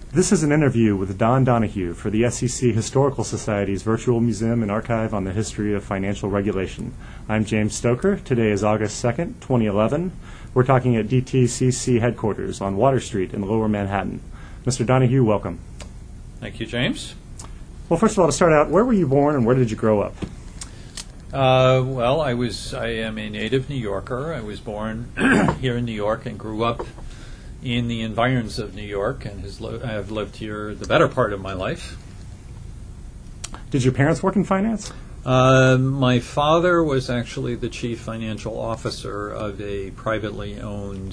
This is an interview with Don Donahue for the SEC Historical Society's Virtual Museum and Archive on the History of Financial Regulation. I'm James Stoker. Today is August 2nd, 2011. We're talking at DTCC headquarters on Water Street in Lower Manhattan. Mr. Donahue, welcome. Thank you, James. Well, first of all, to start out, where were you born and where did you grow up? I am a native New Yorker. I was born here in New York and grew up in the environs of New York, and have lived here the better part of my life. Did your parents work in finance? My father was actually the chief financial officer of a privately owned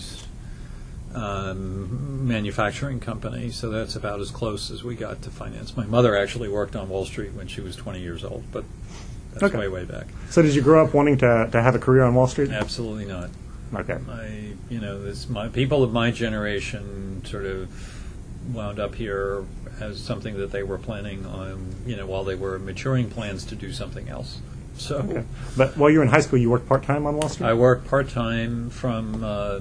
manufacturing company, so that's about as close as we got to finance. My mother actually worked on Wall Street when she was 20 years old, but that's way back. So did you grow up wanting to have a career on Wall Street? Absolutely not. Okay. People of my generation sort of wound up here as something that they were planning on, while they were maturing plans to do something else. So, okay. But while you were in high school, you worked part-time on Wall Street? I worked part-time from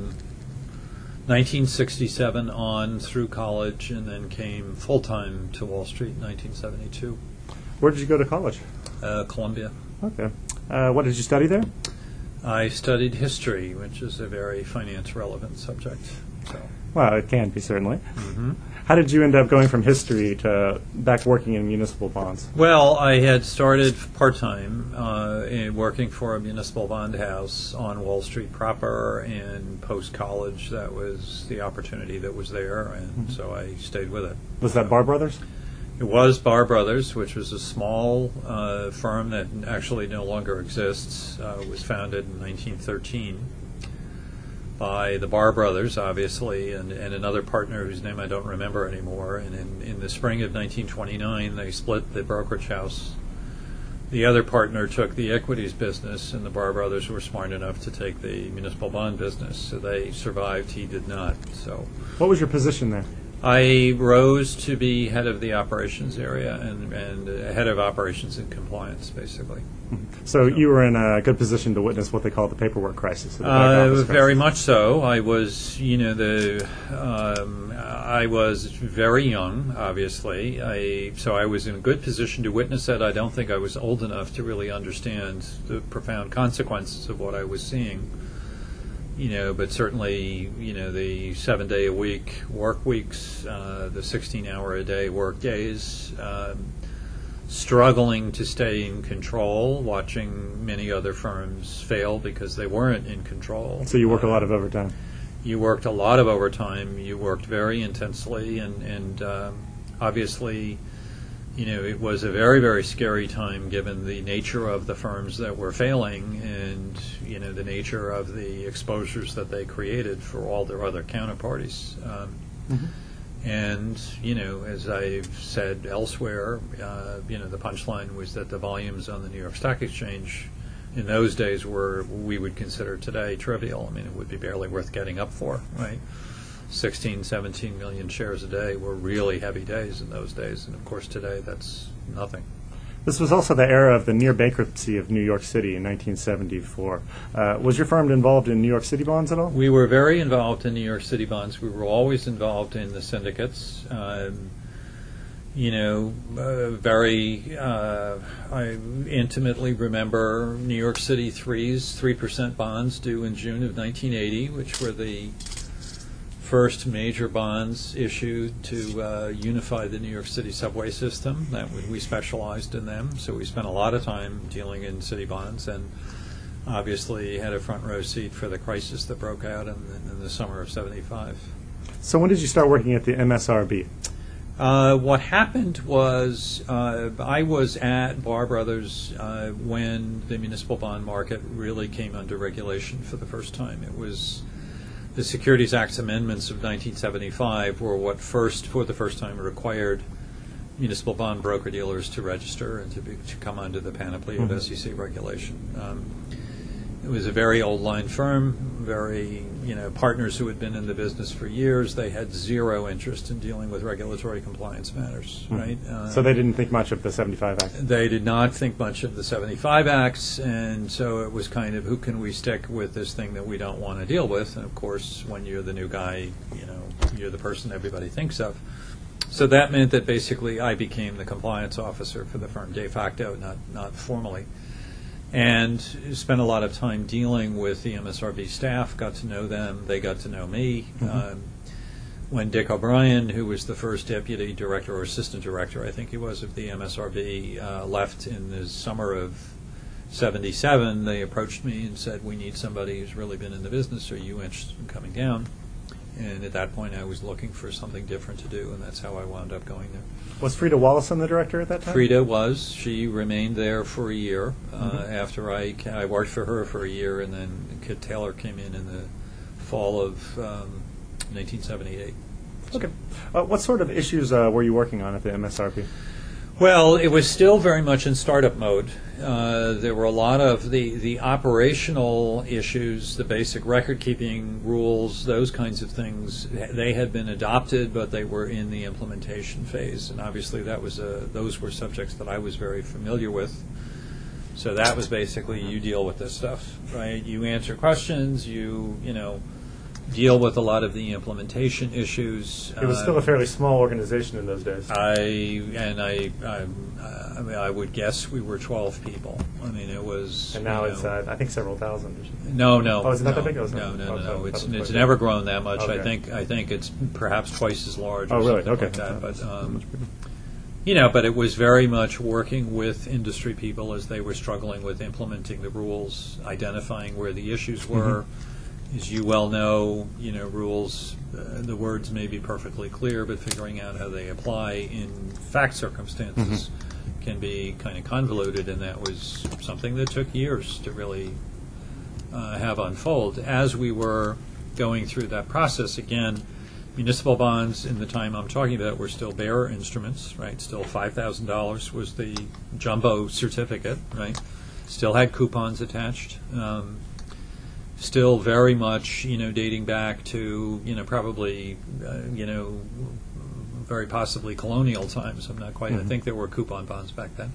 1967 on through college, and then came full-time to Wall Street in 1972. Where did you go to college? Columbia. Okay. What did you study there? I studied history, which is a very finance-relevant subject. So. Well, it can be, certainly. Mm-hmm. How did you end up going from history to back working in municipal bonds? Well, I had started part-time working for a municipal bond house on Wall Street proper, and post-college, that was the opportunity that was there, and so I stayed with it. Was that Barr Brothers? It was Barr Brothers, which was a small firm that actually no longer exists. It was founded in 1913 by the Barr Brothers, obviously, and another partner whose name I don't remember anymore. And in the spring of 1929, they split the brokerage house. The other partner took the equities business, and the Barr Brothers were smart enough to take the municipal bond business. So they survived, he did not. So, what was your position there? I rose to be head of the operations area and head of operations and compliance, basically. So you were in a good position to witness what they call the paperwork crisis. Very much so. I was, I was very young, obviously. So I was in a good position to witness it. I don't think I was old enough to really understand the profound consequences of what I was seeing. But certainly, the 7-day-a-week work weeks, the 16-hour-a-day work days, struggling to stay in control, watching many other firms fail because they weren't in control. So you worked a lot of overtime? You worked a lot of overtime. You worked very intensely, and obviously, it was a very, very scary time given the nature of the firms that were failing and, the nature of the exposures that they created for all their other counterparties. And, as I've said elsewhere, the punchline was that the volumes on the New York Stock Exchange in those days were, we would consider today, trivial. I mean, it would be barely worth getting up for, right? 16, 17 million shares a day were really heavy days in those days. And, of course, today that's nothing. This was also the era of the near bankruptcy of New York City in 1974. Was your firm involved in New York City bonds at all? We were very involved in New York City bonds. We were always involved in the syndicates. I intimately remember New York City 3% bonds due in June of 1980, which were the first major bonds issued to unify the New York City subway system. We specialized in them, so we spent a lot of time dealing in city bonds, and obviously had a front row seat for the crisis that broke out in the summer of '75. So when did you start working at the MSRB? What happened was I was at Barr Brothers when the municipal bond market really came under regulation for the first time. It was the Securities Acts amendments of 1975 were what for the first time, required municipal bond broker-dealers to register and to come under the panoply of SEC regulation. It was a very old line firm, very, partners who had been in the business for years. They had zero interest in dealing with regulatory compliance matters, right? So they didn't think much of the 75 Act? They did not think much of the 75 Acts, and so it was kind of, who can we stick with this thing that we don't want to deal with? And, of course, when you're the new guy, you're the person everybody thinks of. So that meant that basically I became the compliance officer for the firm, de facto, not formally. And spent a lot of time dealing with the MSRB staff, got to know them, they got to know me. When Dick O'Brien, who was the first deputy director or assistant director, I think he was, of the MSRB, left in the summer of '77, they approached me and said, we need somebody who's really been in the business. Are you interested in coming down? And at that point, I was looking for something different to do, and that's how I wound up going there. Was Frida Wallison the director at that time? Frida was. She remained there for a year after I worked for her for a year, and then Kit Taylor came in the fall of 1978. Okay. What sort of issues were you working on at the MSRB? Well, it was still very much in startup mode. There were a lot of the operational issues, the basic record-keeping rules, those kinds of things. They had been adopted, but they were in the implementation phase, and obviously those were subjects that I was very familiar with. So that was basically, you deal with this stuff, right? You answer questions, you deal with a lot of the implementation issues. It was still a fairly small organization in those days. I would guess we were 12 people. I mean, it was. And now it's I think several thousand. No. Oh, is it not that big? No. It's never grown that much. Okay. I think it's perhaps twice as large. Oh, or really? something Okay. like that. But but it was very much working with industry people as they were struggling with implementing the rules, identifying where the issues were. As you well know, rules, the words may be perfectly clear, but figuring out how they apply in fact circumstances can be kind of convoluted, and that was something that took years to really have unfold. As we were going through that process, again, municipal bonds in the time I'm talking about were still bearer instruments, right? Still $5,000 was the jumbo certificate, right? Still had coupons attached. Still very much, dating back to, probably, very possibly colonial times. I'm not quite. I think there were coupon bonds back then.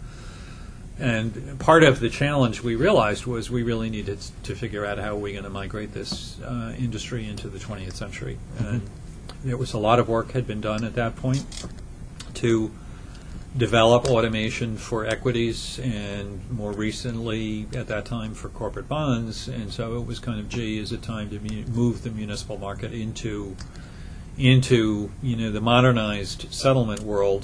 And part of the challenge we realized was we really needed to figure out how are we going to migrate this industry into the 20th century. And there was a lot of work had been done at that point to develop automation for equities, and more recently at that time for corporate bonds. And so it was kind of, is it time to move the municipal market into the modernized settlement world?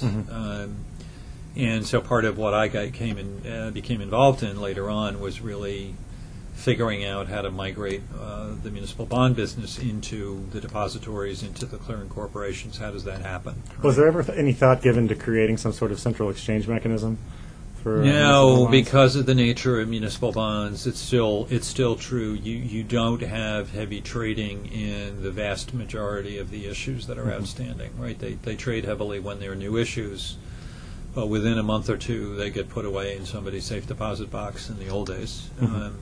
And so part of what I became involved in later on was really figuring out how to migrate the municipal bond business into the depositories, into the clearing corporations. How does that happen? Was there ever any thought given to creating some sort of central exchange mechanism for No, because of the nature of municipal bonds, it's still true. You don't have heavy trading in the vast majority of the issues that are outstanding, right? They trade heavily when there are new issues, but within a month or two they get put away in somebody's safe deposit box in the old days.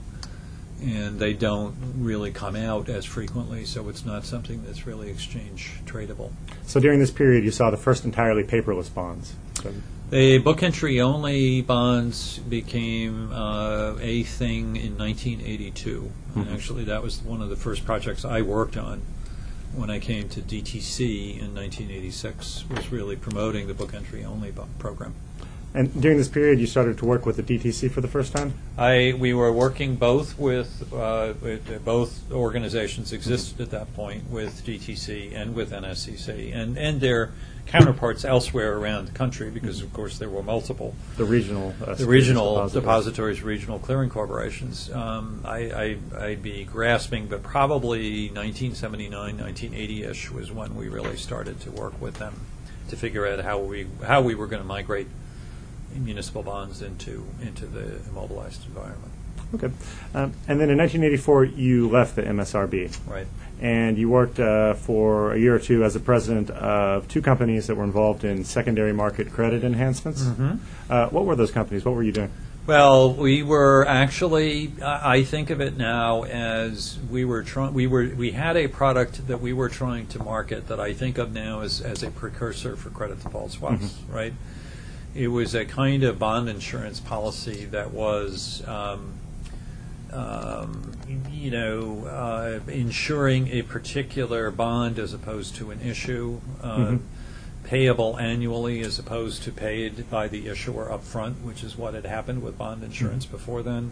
And they don't really come out as frequently, so it's not something that's really exchange tradable. So during this period, you saw the first entirely paperless bonds. So the book entry only bonds became a thing in 1982. And actually, that was one of the first projects I worked on when I came to DTC in 1986, was really promoting the book entry only program. And during this period, you started to work with the DTC for the first time? We were working both with both organizations existed at that point, with DTC and with NSCC, and their counterparts elsewhere around the country, because of course there were multiple. The regional depositories, regional clearing corporations. I'd be grasping, but probably 1979, 1980-ish was when we really started to work with them to figure out how we were going to migrate municipal bonds into the immobilized environment. Okay. And then in 1984, you left the MSRB. Right. And you worked for a year or two as the president of two companies that were involved in secondary market credit enhancements. What were those companies? What were you doing? Well, we were actually, I think of it now as we had a product that we were trying to market that I think of now as a precursor for credit default swaps, right? It was a kind of bond insurance policy that was, insuring a particular bond as opposed to an issue. Payable annually as opposed to paid by the issuer up front, which is what had happened with bond insurance before then.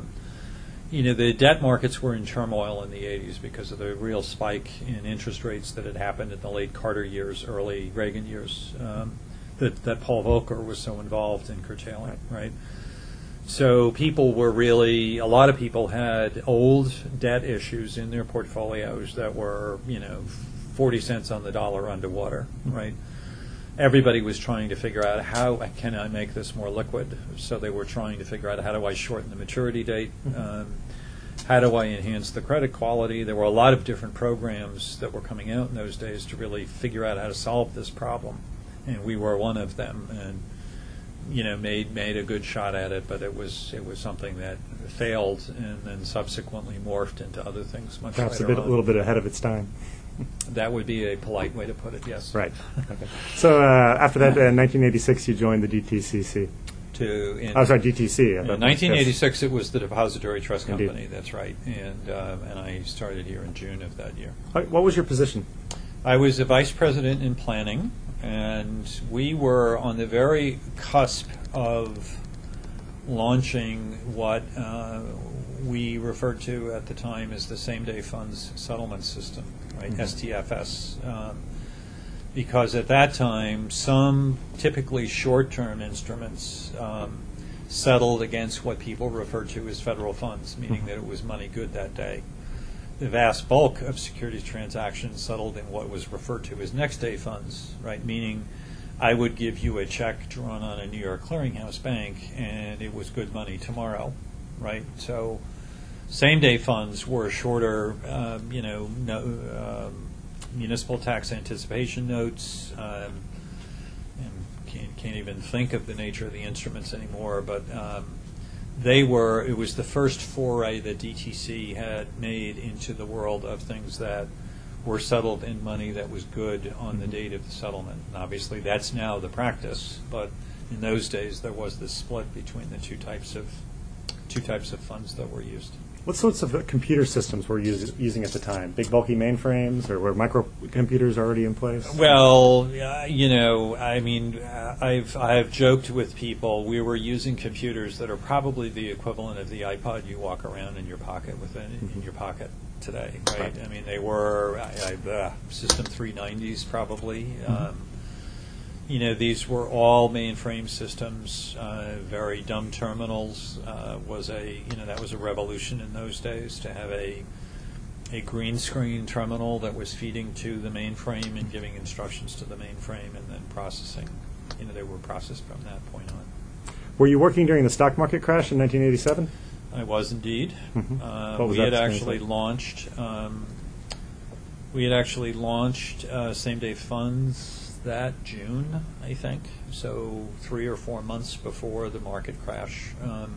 The debt markets were in turmoil in the 80s because of the real spike in interest rates that had happened in the late Carter years, early Reagan years, that Paul Volcker was so involved in curtailing, right? So people were really, a lot of people had old debt issues in their portfolios that were, 40 cents on the dollar underwater, right? Everybody was trying to figure out how can I make this more liquid. So they were trying to figure out how do I shorten the maturity date, how do I enhance the credit quality. There were a lot of different programs that were coming out in those days to really figure out how to solve this problem, and we were one of them. And made a good shot at it, but it was something that failed and then subsequently morphed into other things much perhaps later a little bit ahead of its time. That would be a polite way to put it, yes. Right. Okay. So after that, in 1986, you joined the DTCC. DTC. In 1986, it was the Depository Trust Company. Indeed. That's right, and I started here in June of that year. What was your position? I was a vice president in planning, and we were on the very cusp of launching what we referred to at the time as the same-day funds settlement system, right? STFS. Because at that time, some typically short-term instruments settled against what people referred to as federal funds, meaning that it was money good that day. The vast bulk of securities transactions settled in what was referred to as next-day funds, right? Meaning I would give you a check drawn on a New York clearinghouse bank, and it was good money tomorrow, right? So same-day funds were shorter, municipal tax anticipation notes. And can't even think of the nature of the instruments anymore, but it was the first foray that DTC had made into the world of things that were settled in money that was good on the date of the settlement. And obviously that's now the practice, but in those days there was this split between the two types of funds that were used. What sorts of computer systems were you using at the time? Big bulky mainframes, or were microcomputers already in place? Well, I've joked with people. We were using computers that are probably the equivalent of the iPod you walk around in your pocket with in your pocket today, right? I mean, they were System 390s probably. These were all mainframe systems. Very dumb terminals that was a revolution in those days to have a green screen terminal that was feeding to the mainframe and giving instructions to the mainframe and then processing. They were processed from that point on. Were you working during the stock market crash in 1987? I was indeed. We had actually launched same-day funds that June, I think, so 3 or 4 months before the market crash.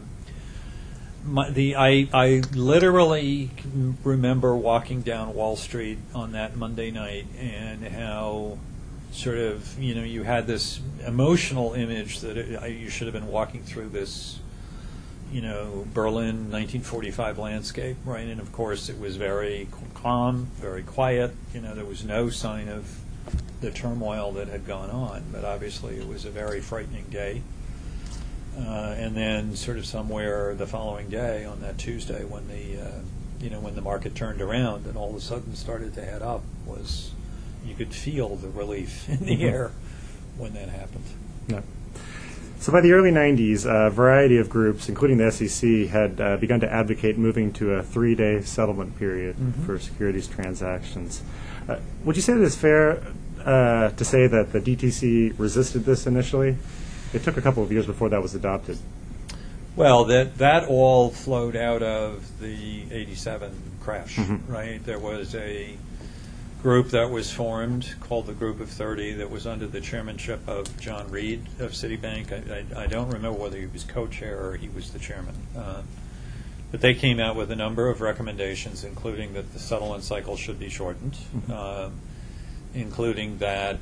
I literally remember walking down Wall Street on that Monday night and how sort of, you had this emotional image that you should have been walking through this, Berlin 1945 landscape, right? And of course it was very calm, very quiet. There was no sign of the turmoil that had gone on, but obviously it was a very frightening day. And then sort of somewhere the following day on that Tuesday when the market turned around and all of a sudden started to head up, you could feel the relief in the air when that happened. Yeah. So by the early 90s, a variety of groups, including the SEC, had begun to advocate moving to a 3-day settlement period for securities transactions. Would you say that it's fair to say that the DTC resisted this initially? It took a couple of years before that was adopted. Well, that all flowed out of the 87 crash, right? There was a group that was formed called the Group of 30 that was under the chairmanship of John Reed of Citibank. I don't remember whether he was co-chair or he was the chairman. But they came out with a number of recommendations, including that the settlement cycle should be shortened, including that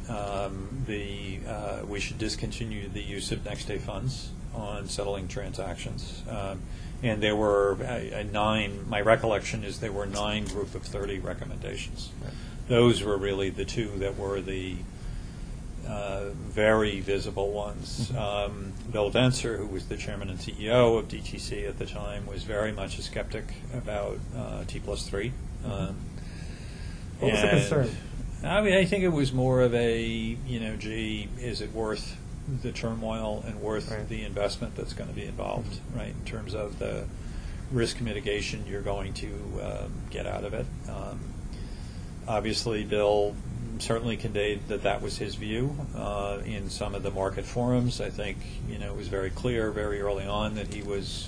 we should discontinue the use of next-day funds on settling transactions. And there were my recollection is there were 9 Group of 30 recommendations. Right. Those were really the 2 that were the very visible ones. Bill Denser, who was the chairman and CEO of DTC at the time, was very much a skeptic about T+3. What was the concern? I think it was more of a, gee, is it worth the turmoil and worth the investment that's going to be involved, right, in terms of the risk mitigation you're going to get out of it. Obviously, Bill certainly conveyed that was his view in some of the market forums. I think, it was very clear very early on that he was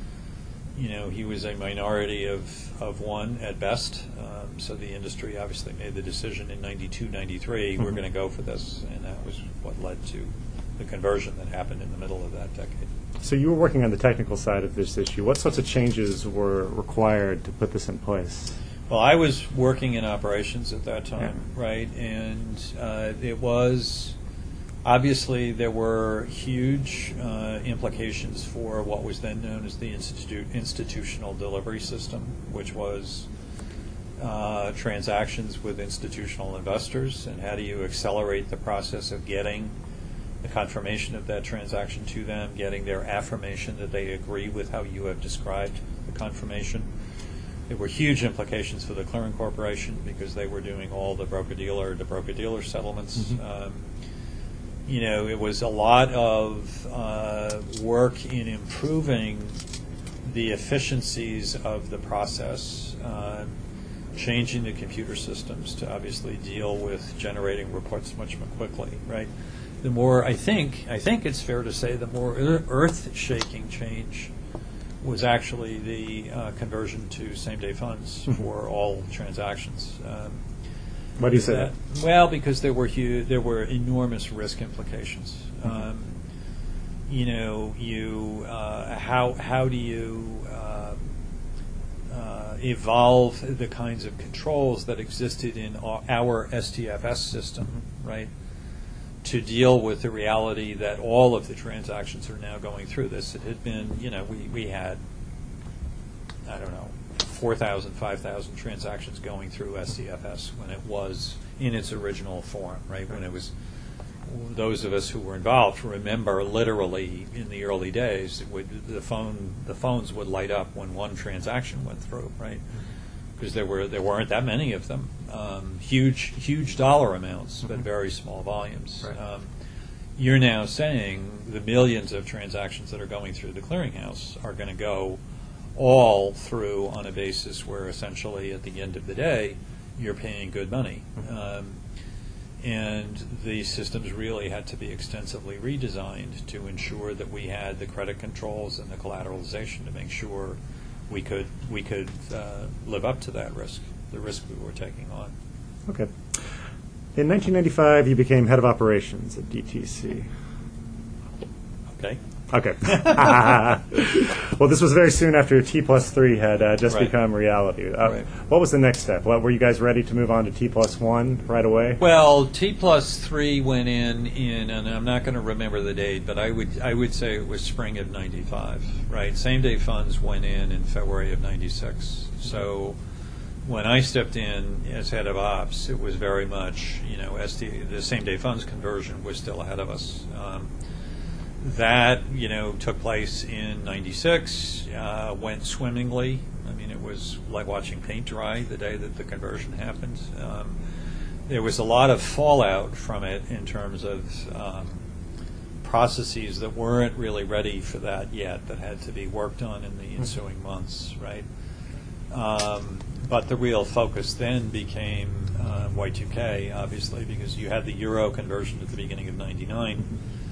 a minority of one at best. So the industry obviously made the decision in 92, 93, we're going to go for this, and that was what led to the conversion that happened in the middle of that decade. So you were working on the technical side of this issue. What sorts of changes were required to put this in place? Well, I was working in operations at that time, right? And it was, obviously, there were huge implications for what was then known as the institutional delivery system, which was transactions with institutional investors, and how do you accelerate the process of getting the confirmation of that transaction to them, getting their affirmation that they agree with how you have described the confirmation. There were huge implications for the clearing corporation because they were doing all the broker-dealer to broker-dealer settlements. It was a lot of work in improving the efficiencies of the process, changing the computer systems to obviously deal with generating reports much more quickly, right? The more, I think it's fair to say, the more earth-shaking change was actually the conversion to same-day funds for all transactions. Why do you say that? Well, because there were enormous risk implications. How do you evolve the kinds of controls that existed in our STFS system, right, to deal with the reality that all of the transactions are now going through this? It had been, we had, 4,000, 5,000 transactions going through STFS when it was in its original form, right? When it was, those of us who were involved remember literally in the early days, the phones would light up when one transaction went through, right? Because there weren't that many of them. Huge dollar amounts, but very small volumes. Right. You're now saying the millions of transactions that are going through the clearinghouse are going to go all through on a basis where essentially at the end of the day you're paying good money. And the systems really had to be extensively redesigned to ensure that we had the credit controls and the collateralization to make sure we could live up to that risk, the risk we were taking on. Okay. In 1995, you became head of operations at DTC. Okay. Okay. Well, this was very soon after T+3 had just become reality. What was the next step? Were you guys ready to move on to T+1 right away? Well, T+3 went in, and I'm not going to remember the date, but I would say it was spring of '95, right? Same-day funds went in February of '96. So when I stepped in as head of ops, it was very much, the same-day funds conversion was still ahead of us. That, took place in '96, went swimmingly. I mean, it was like watching paint dry the day that the conversion happened. There was a lot of fallout from it in terms of processes that weren't really ready for that yet, that had to be worked on in the ensuing months, right? But the real focus then became Y2K, obviously, because you had the euro conversion at the beginning of '99.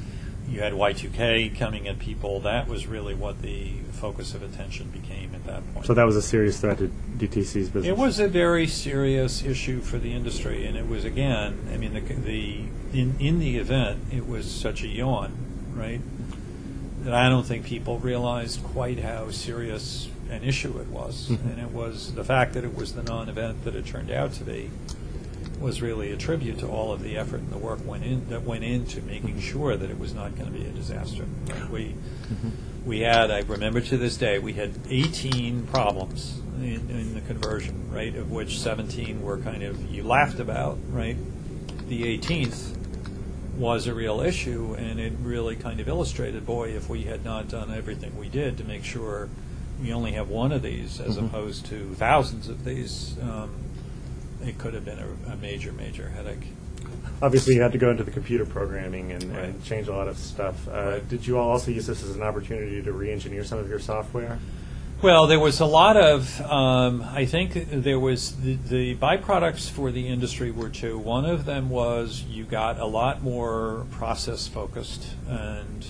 you had Y2K coming at people. That was really what the focus of attention became at that point. So that was a serious threat to DTC's business. It was a very serious issue for the industry, and it was, again, I mean, in the event, it was such a yawn, right, that I don't think people realized quite how serious an issue it was. Mm-hmm. And it was the fact that it was the non-event that it turned out to be was really a tribute to all of the effort and the work that went into making sure that it was not going to be a disaster. Right? We had, I remember to this day, we had 18 problems in the conversion, right, of which 17 were kind of you laughed about, right? The 18th was a real issue, and it really kind of illustrated, boy, if we had not done everything we did to make sure we only have one of these as opposed to thousands of these, it could have been a major, major headache. Obviously, you had to go into the computer programming and Right. change a lot of stuff. Right. Did you all also use this as an opportunity to re-engineer some of your software? Well, there was a lot of, I think there was, the byproducts for the industry were two. One of them was you got a lot more process focused, and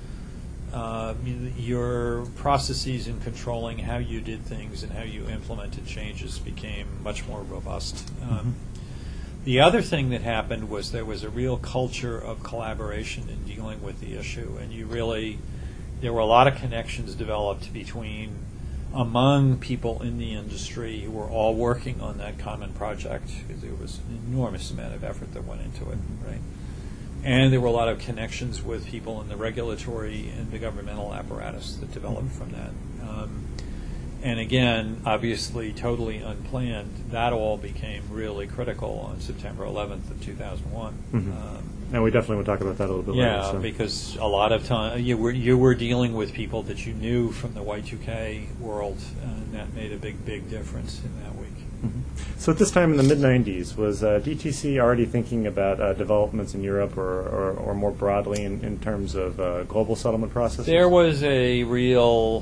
your processes in controlling how you did things and how you implemented changes became much more robust. The other thing that happened was there was a real culture of collaboration in dealing with the issue, and there were a lot of connections developed among people in the industry who were all working on that common project, because there was an enormous amount of effort that went into it, right? And there were a lot of connections with people in the regulatory and the governmental apparatus that developed from that. And again, obviously totally unplanned, that all became really critical on September 11th of 2001. And we definitely will talk about that a little bit later. Yeah, because a lot of time you were dealing with people that you knew from the Y2K world, and that made a big, big difference in that week. So at this time in the mid-'90s, was DTC already thinking about developments in Europe or more broadly in terms of global settlement processes? There was a real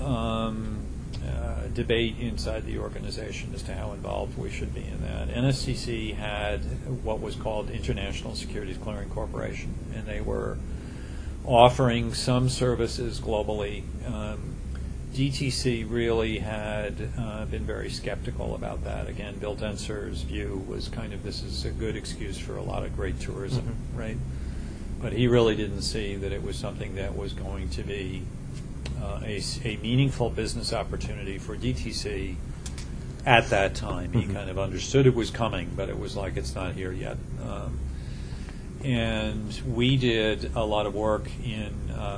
debate inside the organization as to how involved we should be in that. NSCC had what was called International Securities Clearing Corporation, and they were offering some services globally. DTC really had been very skeptical about that. Again, Bill Denser's view was kind of this is a good excuse for a lot of great tourism, right? But he really didn't see that it was something that was going to be a meaningful business opportunity for DTC at that time. He kind of understood it was coming, but it was like it's not here yet. And we did a lot of work in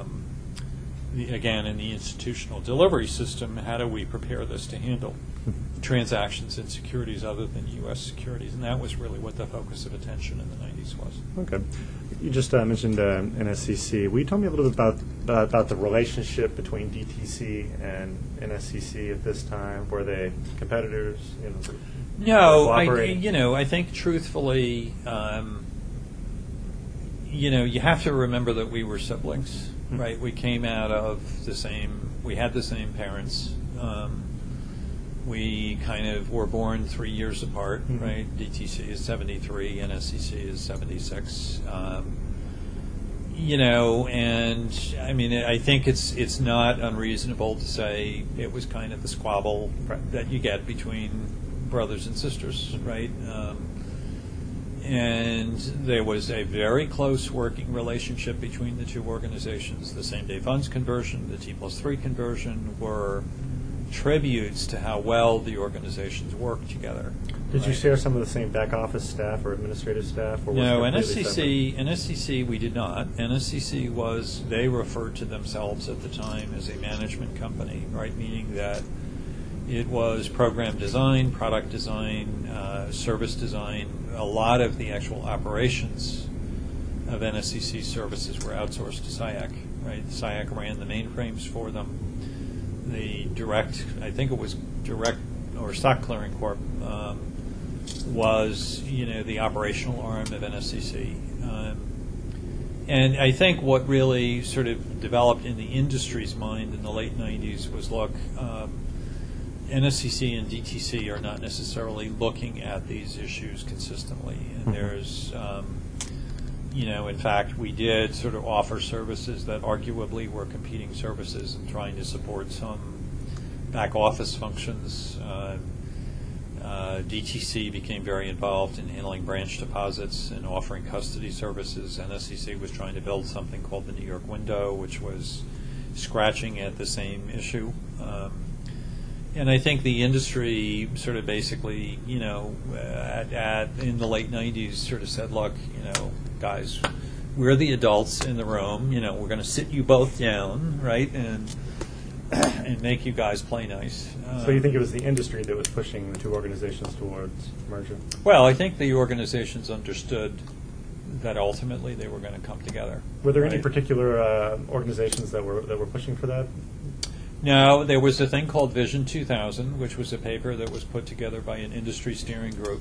the institutional delivery system. How do we prepare this to handle transactions in securities other than U.S. securities? And that was really what the focus of attention in the 90s was. Okay. You just mentioned NSCC. Will you tell me a little bit about the relationship between DTC and NSCC at this time? Were they competitors? No, I think truthfully, you have to remember that we were siblings, right? We came out of we had the same parents. We kind of were born 3 years apart, right? DTC is 73, NSCC is 76. And I mean, I think it's not unreasonable to say it was kind of the squabble that you get between brothers and sisters, right? And there was a very close working relationship between the two organizations. The same-day funds conversion, the T+3 conversion were tributes to how well the organizations worked together. Did you share some of the same back office staff or administrative staff? Or No, NSCC we did not. NSCC they referred to themselves at the time as a management company, right? Meaning that it was program design, product design, service design. A lot of the actual operations of NSCC services were outsourced to SIAC, right? SIAC ran the mainframes for them. The direct or Stock Clearing Corp was the operational arm of NSCC. And I think what really sort of developed in the industry's mind in the late 90s was, look, NSCC and DTC are not necessarily looking at these issues consistently. And there's, In fact, we did sort of offer services that arguably were competing services and trying to support some back office functions. DTC became very involved in handling branch deposits and offering custody services. NSCC was trying to build something called the New York Window, which was scratching at the same issue. And I think the industry sort of basically, in the late 90s sort of said, look, guys, we're the adults in the room, we're going to sit you both down, right, and make you guys play nice. So you think it was the industry that was pushing the two organizations towards merger? Well, I think the organizations understood that ultimately they were going to come together. Were there any particular organizations that were pushing for that? No, there was a thing called Vision 2000, which was a paper that was put together by an industry steering group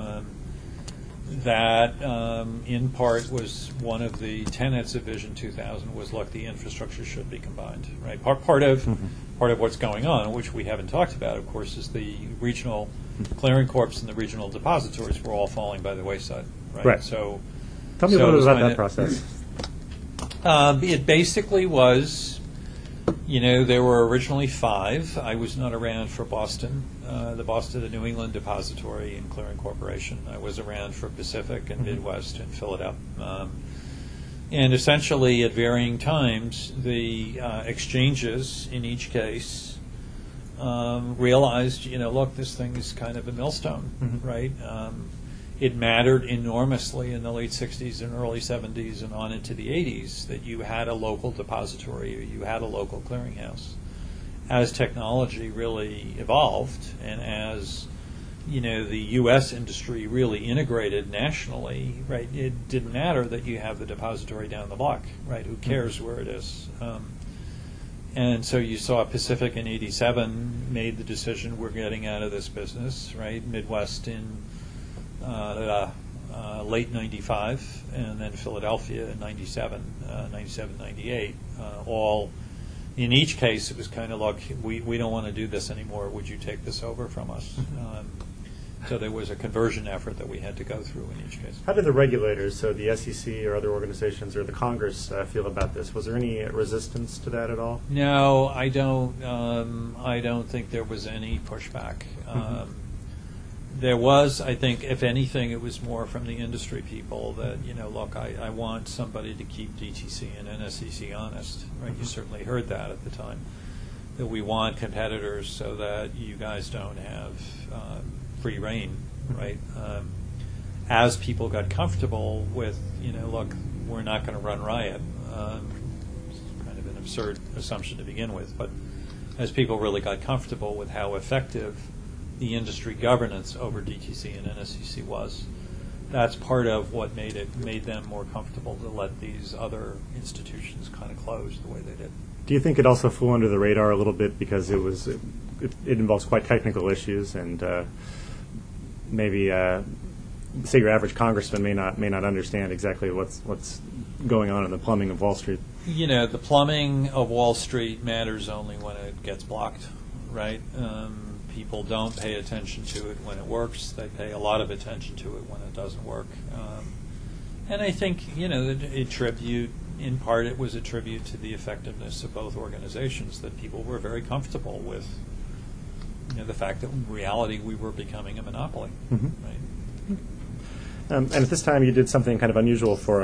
that, in part, was one of the tenets of Vision 2000 was, look, the infrastructure should be combined, right? Part of what's going on, which we haven't talked about, of course, is the regional clearing corps and the regional depositories were all falling by the wayside, right? Right. So, tell me a little bit about that process. It basically was. There were originally 5. I was not around for Boston, the New England Depository and Clearing Corporation. I was around for Pacific and Midwest and Philadelphia. And essentially, at varying times, the exchanges in each case realized, look, this thing is kind of a millstone, right? It mattered enormously in the late 60s and early 70s and on into the 80s that you had a local depository or you had a local clearinghouse. As technology really evolved and as the U.S. industry really integrated nationally, right, it didn't matter that you have the depository down the block, right? Who cares where it is? And so you saw Pacific in 87 made the decision, we're getting out of this business, right? Midwest in late 95, and then Philadelphia in 97, 98. All, in each case, it was kind of like, we don't want to do this anymore. Would you take this over from us? So there was a conversion effort that we had to go through in each case. How did the regulators, so the SEC or other organizations or the Congress, feel about this? Was there any resistance to that at all? No, I don't. I don't think there was any pushback. There was, I think, if anything, it was more from the industry people that, look, I want somebody to keep DTC and NSCC honest, right? You certainly heard that at the time, that we want competitors so that you guys don't have free reign, right? As people got comfortable with, look, we're not going to run riot, it's kind of an absurd assumption to begin with, but as people really got comfortable with how effective the industry governance over DTC and NSCC was, that's part of what made them more comfortable to let these other institutions kind of close the way they did. Do you think it also flew under the radar a little bit because it involves quite technical issues and maybe say your average congressman may not understand exactly what's going on in the plumbing of Wall Street? The plumbing of Wall Street matters only when it gets blocked, right? People don't pay attention to it when it works. They pay a lot of attention to it when it doesn't work. And I think, in part, it was a tribute to the effectiveness of both organizations that people were very comfortable with, the fact that in reality we were becoming a monopoly. Right? And at this time, you did something kind of unusual for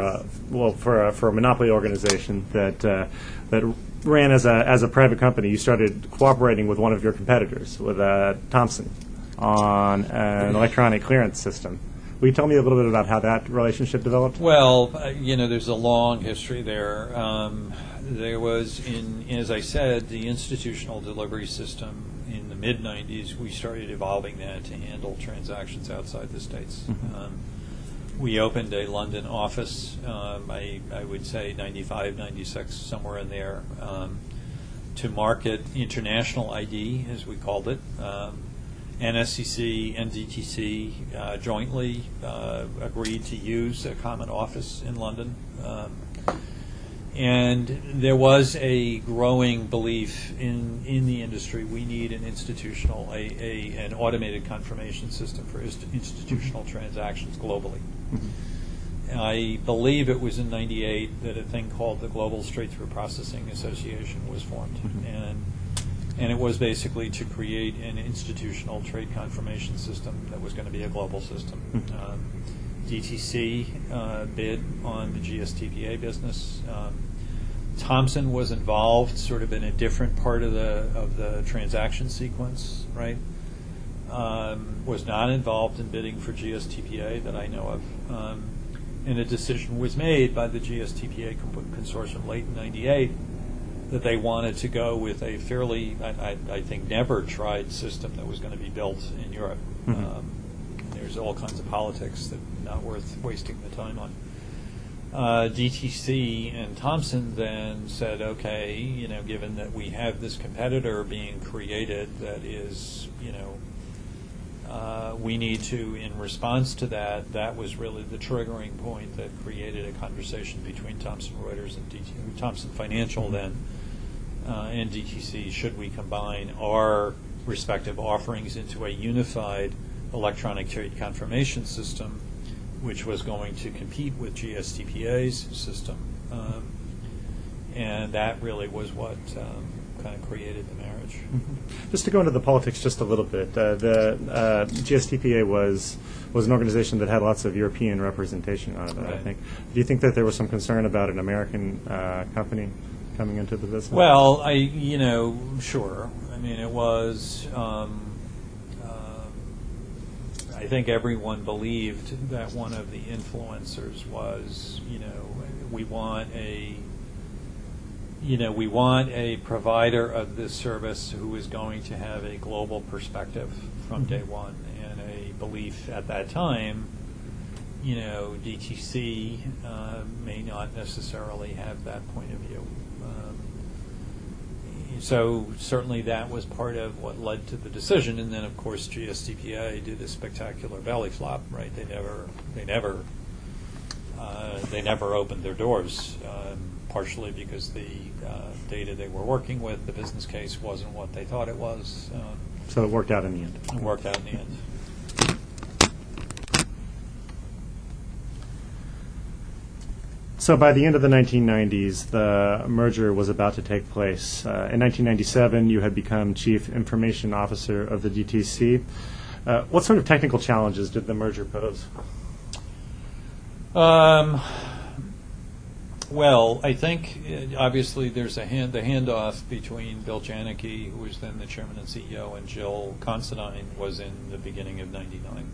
a monopoly organization that ran as a private company. You started cooperating with one of your competitors, with Thomson, on an electronic clearance system. Will you tell me a little bit about how that relationship developed? Well, there's a long history there. There was, as I said, the institutional delivery system in the mid-'90s. We started evolving that to handle transactions outside the States. We opened a London office, I would say 95, 96, somewhere in there, to market international ID, as we called it. NSCC and DTC jointly agreed to use a common office in London. And there was a growing belief in the industry we need an institutional, an automated confirmation system for institutional transactions globally. I believe it was in '98 that a thing called the Global Straight-Through Processing Association was formed, and it was basically to create an institutional trade confirmation system that was going to be a global system. DTC bid on the GSTPA business. Thomson was involved sort of in a different part of the transaction sequence, right? Was not involved in bidding for GSTPA that I know of. And a decision was made by the GSTPA consortium late in '98 that they wanted to go with a fairly, I think, never tried system that was going to be built in Europe. There's all kinds of politics that are not worth wasting the time on. DTC and Thomson then said, okay, given that we have this competitor being created that is, we need to, in response to that, that was really the triggering point that created a conversation between Thomson Reuters and Thomson Financial then and DTC. Should we combine our respective offerings into a unified electronic trade confirmation system, which was going to compete with GSTPA's system? And that really was what kind of created the marriage. Just to go into the politics just a little bit, the GSTPA was an organization that had lots of European representation on it, right. I think. Do you think that there was some concern about an American company coming into the business? Well, sure. I mean, it was, I think everyone believed that one of the influencers was, we want a provider of this service who is going to have a global perspective from day one, and a belief at that time, DTC may not necessarily have that point of view. So certainly that was part of what led to the decision, and then of course GSTPA did a spectacular belly flop, right? They never opened their doors, partially because the data they were working with, the business case, wasn't what they thought it was. So it worked out in the end. It worked out in the end. So by the end of the 1990s, the merger was about to take place. In 1997, you had become Chief Information Officer of the DTC. What sort of technical challenges did the merger pose? Well, I think obviously there's the handoff between Bill Janicki, who was then the chairman and CEO, and Jill Considine was in the beginning of '99.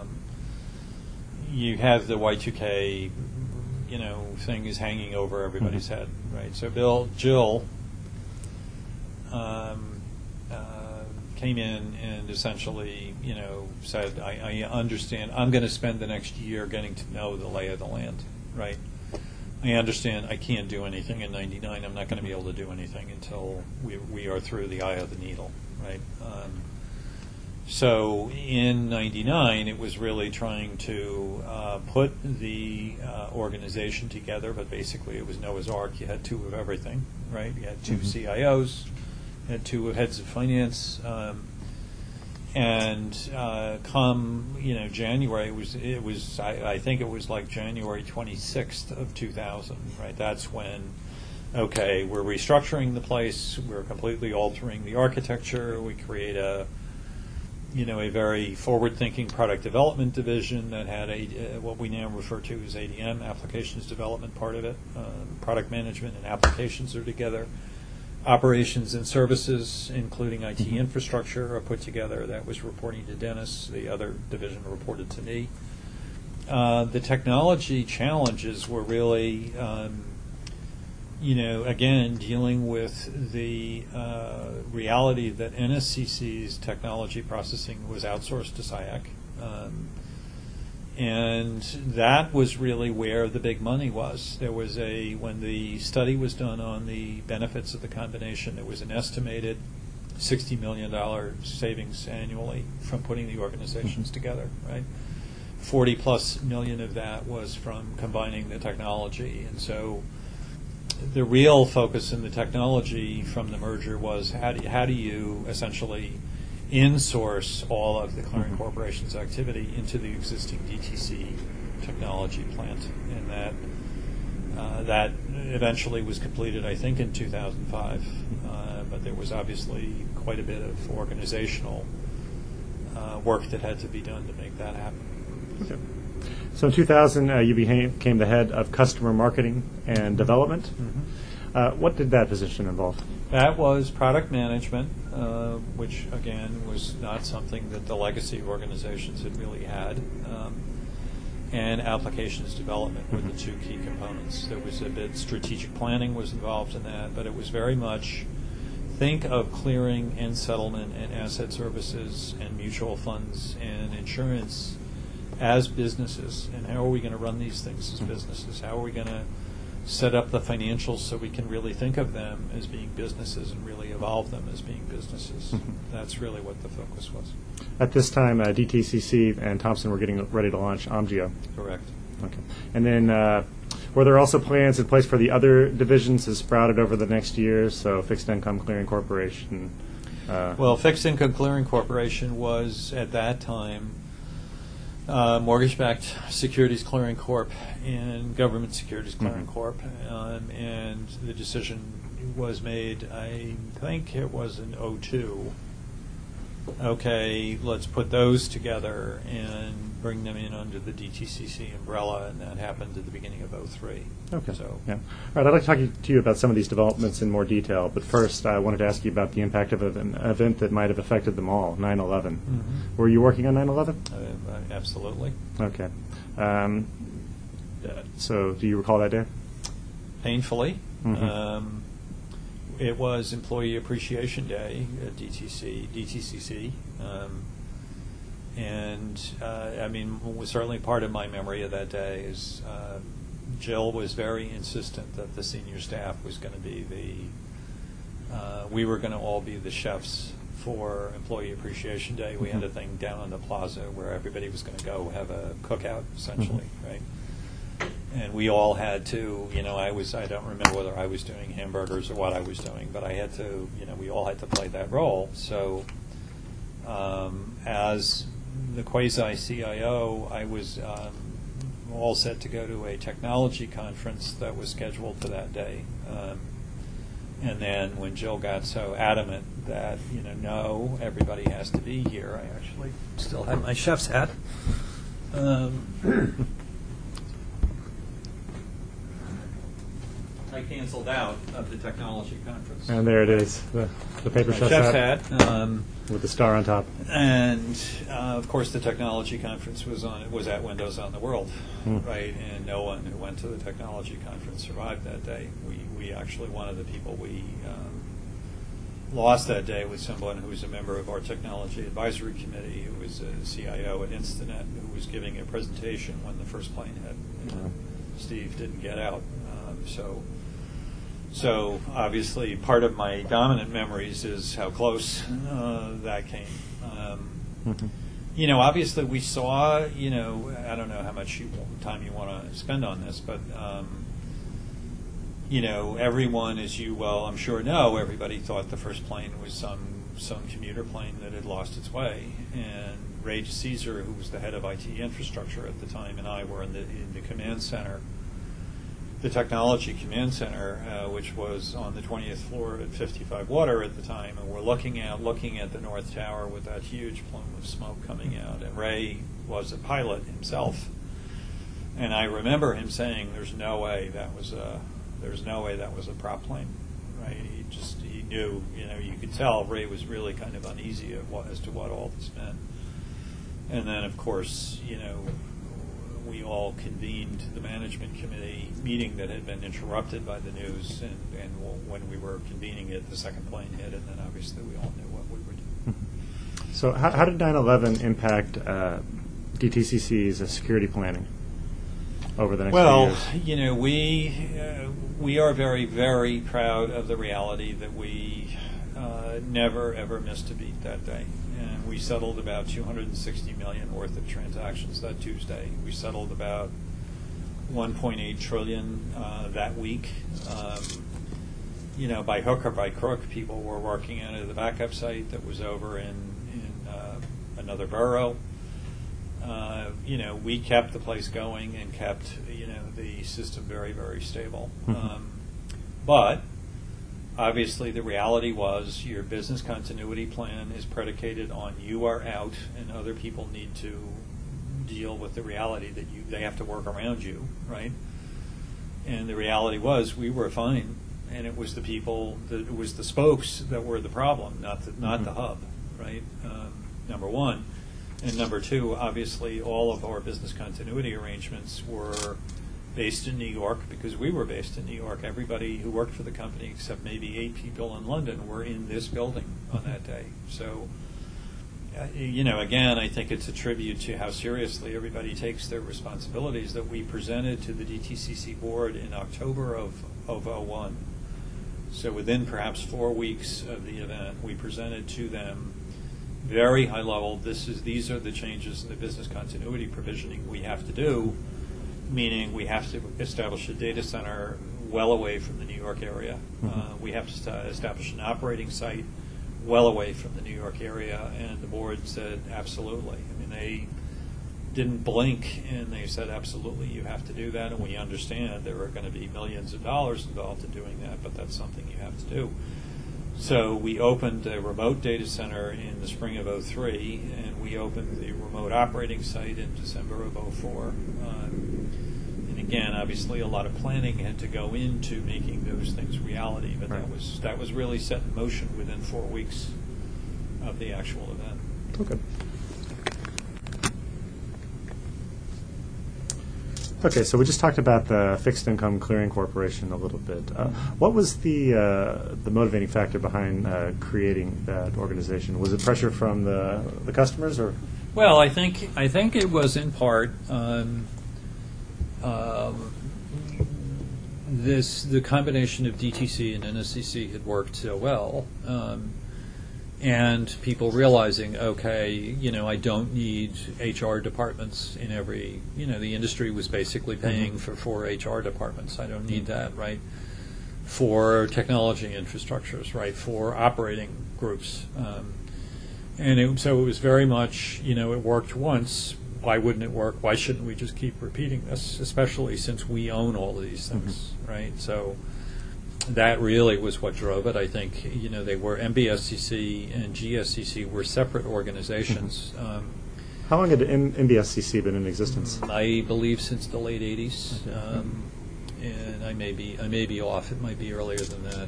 You have the Y2K, thing is hanging over everybody's head, right? So Jill came in and essentially, said, I understand, I'm going to spend the next year getting to know the lay of the land, right? I understand I can't do anything in '99. I'm not going to be able to do anything until we are through the eye of the needle, right? So in '99, it was really trying to put the organization together, but basically it was Noah's Ark. You had two of everything, right? You had two CIOs, you had two heads of finance, and come January, it was I think it was like January 26th of 2000, right? That's when, okay, we're restructuring the place, we're completely altering the architecture, we create a very forward-thinking product development division that had what we now refer to as ADM, applications development part of it. Product management and applications are together. Operations and services, including IT infrastructure, are put together. That was reporting to Dennis. The other division reported to me. The technology challenges were really, again, dealing with the reality that NSCC's technology processing was outsourced to SIAC. And that was really where the big money was. There was when the study was done on the benefits of the combination, there was an estimated $60 million savings annually from putting the organizations together, right? 40+ million of that was from combining the technology. And so the real focus in the technology from the merger was how do you essentially insource all of the Clearing Corporation's activity into the existing DTC technology plant, and that eventually was completed, I think, in 2005. But there was obviously quite a bit of organizational work that had to be done to make that happen. Okay. So in 2000, you became the head of customer marketing and development. Mm-hmm. What did that position involve? That was product management, which, again, was not something that the legacy organizations had really had. And applications development were the two key components. There was a bit strategic planning was involved in that, but it was very much think of clearing and settlement and asset services and mutual funds and insurance as businesses, and how are we going to run these things as businesses? How are we going to set up the financials so we can really think of them as being businesses and really evolve them as being businesses? That's really what the focus was. At this time, DTCC and Thomson were getting ready to launch Omgeo. Correct. Okay. And then were there also plans in place for the other divisions that sprouted over the next years, so Fixed Income Clearing Corporation? Well, Fixed Income Clearing Corporation was, at that time, Mortgage-Backed Securities Clearing Corp. And Government Securities Clearing Corp. And the decision was made, I think it was in 2002. Okay, let's put those together and bring them in under the DTCC umbrella, and that happened at the beginning of 2003. Okay. So, yeah. All right, I'd like to talk to you about some of these developments in more detail, but first I wanted to ask you about the impact of an event that might have affected them all, 9/11. Were you working on 9/11? Absolutely. Okay. So do you recall that day? Painfully. It was Employee Appreciation Day at DTCC. I mean, certainly part of my memory of that day is Jill was very insistent that the senior staff was going to be we were going to all be the chefs for Employee Appreciation Day. We had a thing down on the plaza where everybody was going to go have a cookout, essentially, right? And we all had to, I don't remember whether I was doing hamburgers or what I was doing, but I had to, we all had to play that role. So as the quasi-CIO, I was all set to go to a technology conference that was scheduled for that day. And then when Jill got so adamant that, no, everybody has to be here, I actually still have my chef's hat. I canceled out of the technology conference. And there it is, the paper chef's hat with the star on top. And of course, the technology conference was at Windows on the World, right? And no one who went to the technology conference survived that day. We actually, one of the people we lost that day was someone who was a member of our technology advisory committee, who was a CIO at Instinet, who was giving a presentation when the first plane hit. Steve didn't get out, So obviously, part of my dominant memories is how close that came. Obviously we saw, I don't know how much time you want to spend on this, but everyone, as you well, I'm sure know, everybody thought the first plane was some commuter plane that had lost its way, and Ray Caesar, who was the head of IT infrastructure at the time, and I were in the command center. The technology command center, which was on the 20th floor at 55 Water at the time, and we're looking at the North Tower with that huge plume of smoke coming out. And Ray was a pilot himself, and I remember him saying, "There's no way that was a prop plane." Right? He knew. You could tell Ray was really kind of uneasy as to what all this meant. And then, of course, we all convened the management committee meeting that had been interrupted by the news, and when we were convening it, the second plane hit, and then obviously we all knew what we were doing. So how did 9/11 impact DTCC's security planning over the next few years? We are very, very proud of the reality that we never, ever missed a beat that day. And we settled about $260 million worth of transactions that Tuesday. We settled about $1.8 trillion that week. By hook or by crook, people were working out of the backup site that was over in another borough. we kept the place going and kept, the system very, very stable. But obviously the reality was your business continuity plan is predicated on you are out and other people need to deal with the reality that they have to work around you, right? And the reality was we were fine, and it was it was the spokes that were the problem, not the hub, right? Number one. And number two, obviously all of our business continuity arrangements were based in New York because we were based in New York. Everybody who worked for the company, except maybe 8 people in London, were in this building on that day. So, again, I think it's a tribute to how seriously everybody takes their responsibilities that we presented to the DTCC board in October of 01. So within perhaps 4 weeks of the event, we presented to them very high level, these are the changes in the business continuity provisioning we have to do, meaning we have to establish a data center well away from the New York area. We have to establish an operating site well away from the New York area, and the board said absolutely. I mean, they didn't blink, and they said absolutely you have to do that, and we understand there are going to be millions of dollars involved in doing that, but that's something you have to do. So we opened a remote data center in the spring of 03, and we opened the remote operating site in December of 04. And again, obviously, a lot of planning had to go into making those things reality, but right. that was really set in motion within 4 weeks of the actual event. Okay. Okay, so we just talked about the Fixed Income Clearing Corporation a little bit. What was the motivating factor behind creating that organization? Was it pressure from the customers, or? Well, I think it was in part the combination of DTC and NSCC had worked so well. And people realizing, okay, I don't need HR departments in every, the industry was basically paying for 4 HR departments. I don't need that, right? For technology infrastructures, right? For operating groups. So it was very much, it worked once. Why wouldn't it work? Why shouldn't we just keep repeating this, especially since we own all of these things, right? So that really was what drove it. I think, they were MBSCC and GSCC were separate organizations. How long had MBSCC been in existence? I believe since the late 80s, and I may be off. It might be earlier than that.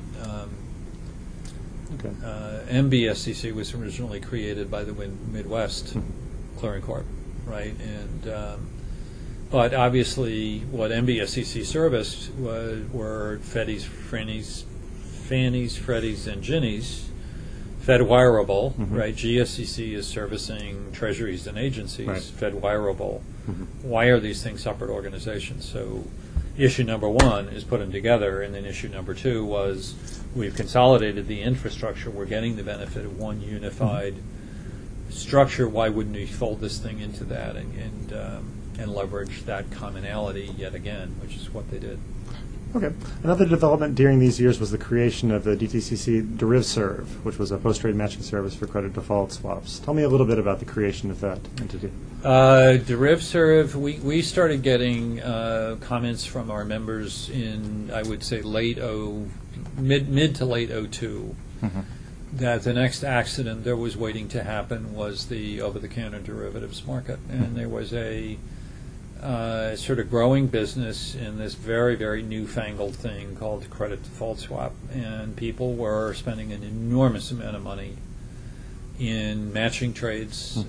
MBSCC was originally created by the Midwest Clearing Corp, right? And but obviously, what MBSCC serviced were Fannies, Freddies, and Ginnies. FedWireable, right? GSCC is servicing treasuries and agencies. Right. FedWireable. Why are these things separate organizations? So issue number one is put them together, and then issue number two was we've consolidated the infrastructure. We're getting the benefit of one unified structure. Why wouldn't we fold this thing into that and leverage that commonality yet again, which is what they did. Okay. Another development during these years was the creation of the DTCC DerivServ, which was a post-trade matching service for credit default swaps. Tell me a little bit about the creation of that entity. DerivServ, we started getting comments from our members in, I would say, mid to late 02. That the next accident that was waiting to happen was the over-the-counter derivatives market, and there was a sort of growing business in this very, very newfangled thing called credit default swap, and people were spending an enormous amount of money in matching trades.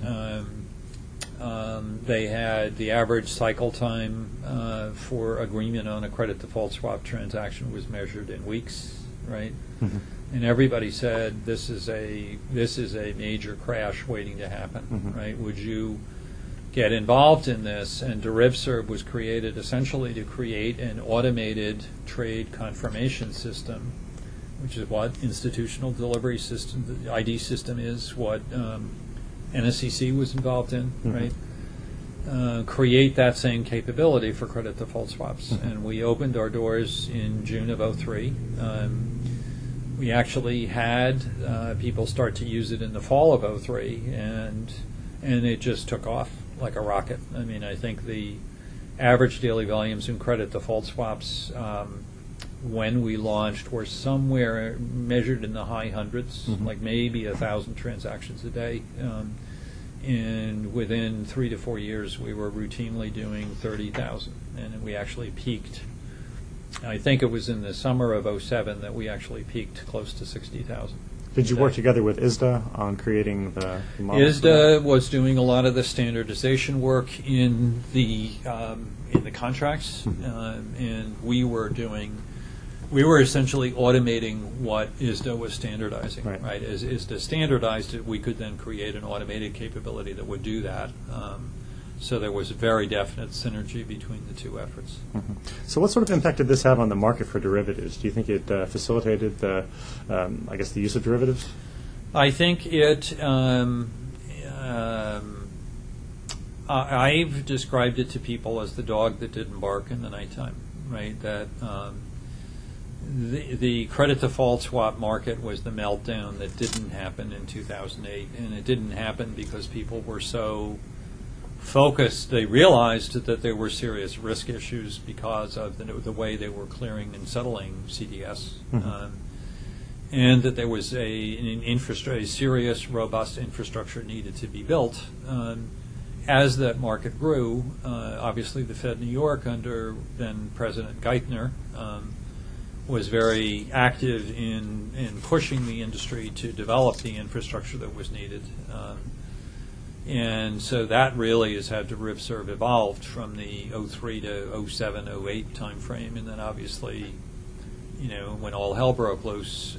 They had the average cycle time for agreement on a credit default swap transaction was measured in weeks, right? And everybody said this is a major crash waiting to happen, right? Would you get involved in this? And DerivServ was created essentially to create an automated trade confirmation system, which is what institutional delivery system, the ID system is, what NSCC was involved in, right? Create that same capability for credit default swaps. And we opened our doors in June of 03. We actually had people start to use it in the fall of 03, and it just took off, like a rocket. I mean, I think the average daily volumes in credit default swaps when we launched were somewhere measured in the high hundreds, like maybe 1,000 transactions a day. And within 3 to 4 years, we were routinely doing 30,000. And we actually peaked, I think it was in the summer of '07 that we actually peaked close to 60,000. Did you work together with ISDA on creating the model? ISDA was doing a lot of the standardization work in the contracts, and we were essentially automating what ISDA was standardizing. Right? As ISDA standardized it, we could then create an automated capability that would do that. So there was a very definite synergy between the two efforts. So what sort of impact did this have on the market for derivatives? Do you think it facilitated the use of derivatives? I think it, I've described it to people as the dog that didn't bark in the nighttime, right? That the credit default swap market was the meltdown that didn't happen in 2008, and it didn't happen because people were so focused. They realized that there were serious risk issues because of the way they were clearing and settling CDS, and that there was a serious, robust infrastructure needed to be built. As that market grew, obviously the Fed New York under then President Geithner was very active in pushing the industry to develop the infrastructure that was needed. And so that really has had to sort of evolved from the '03 to '07, '08 time frame, and then obviously, when all hell broke loose,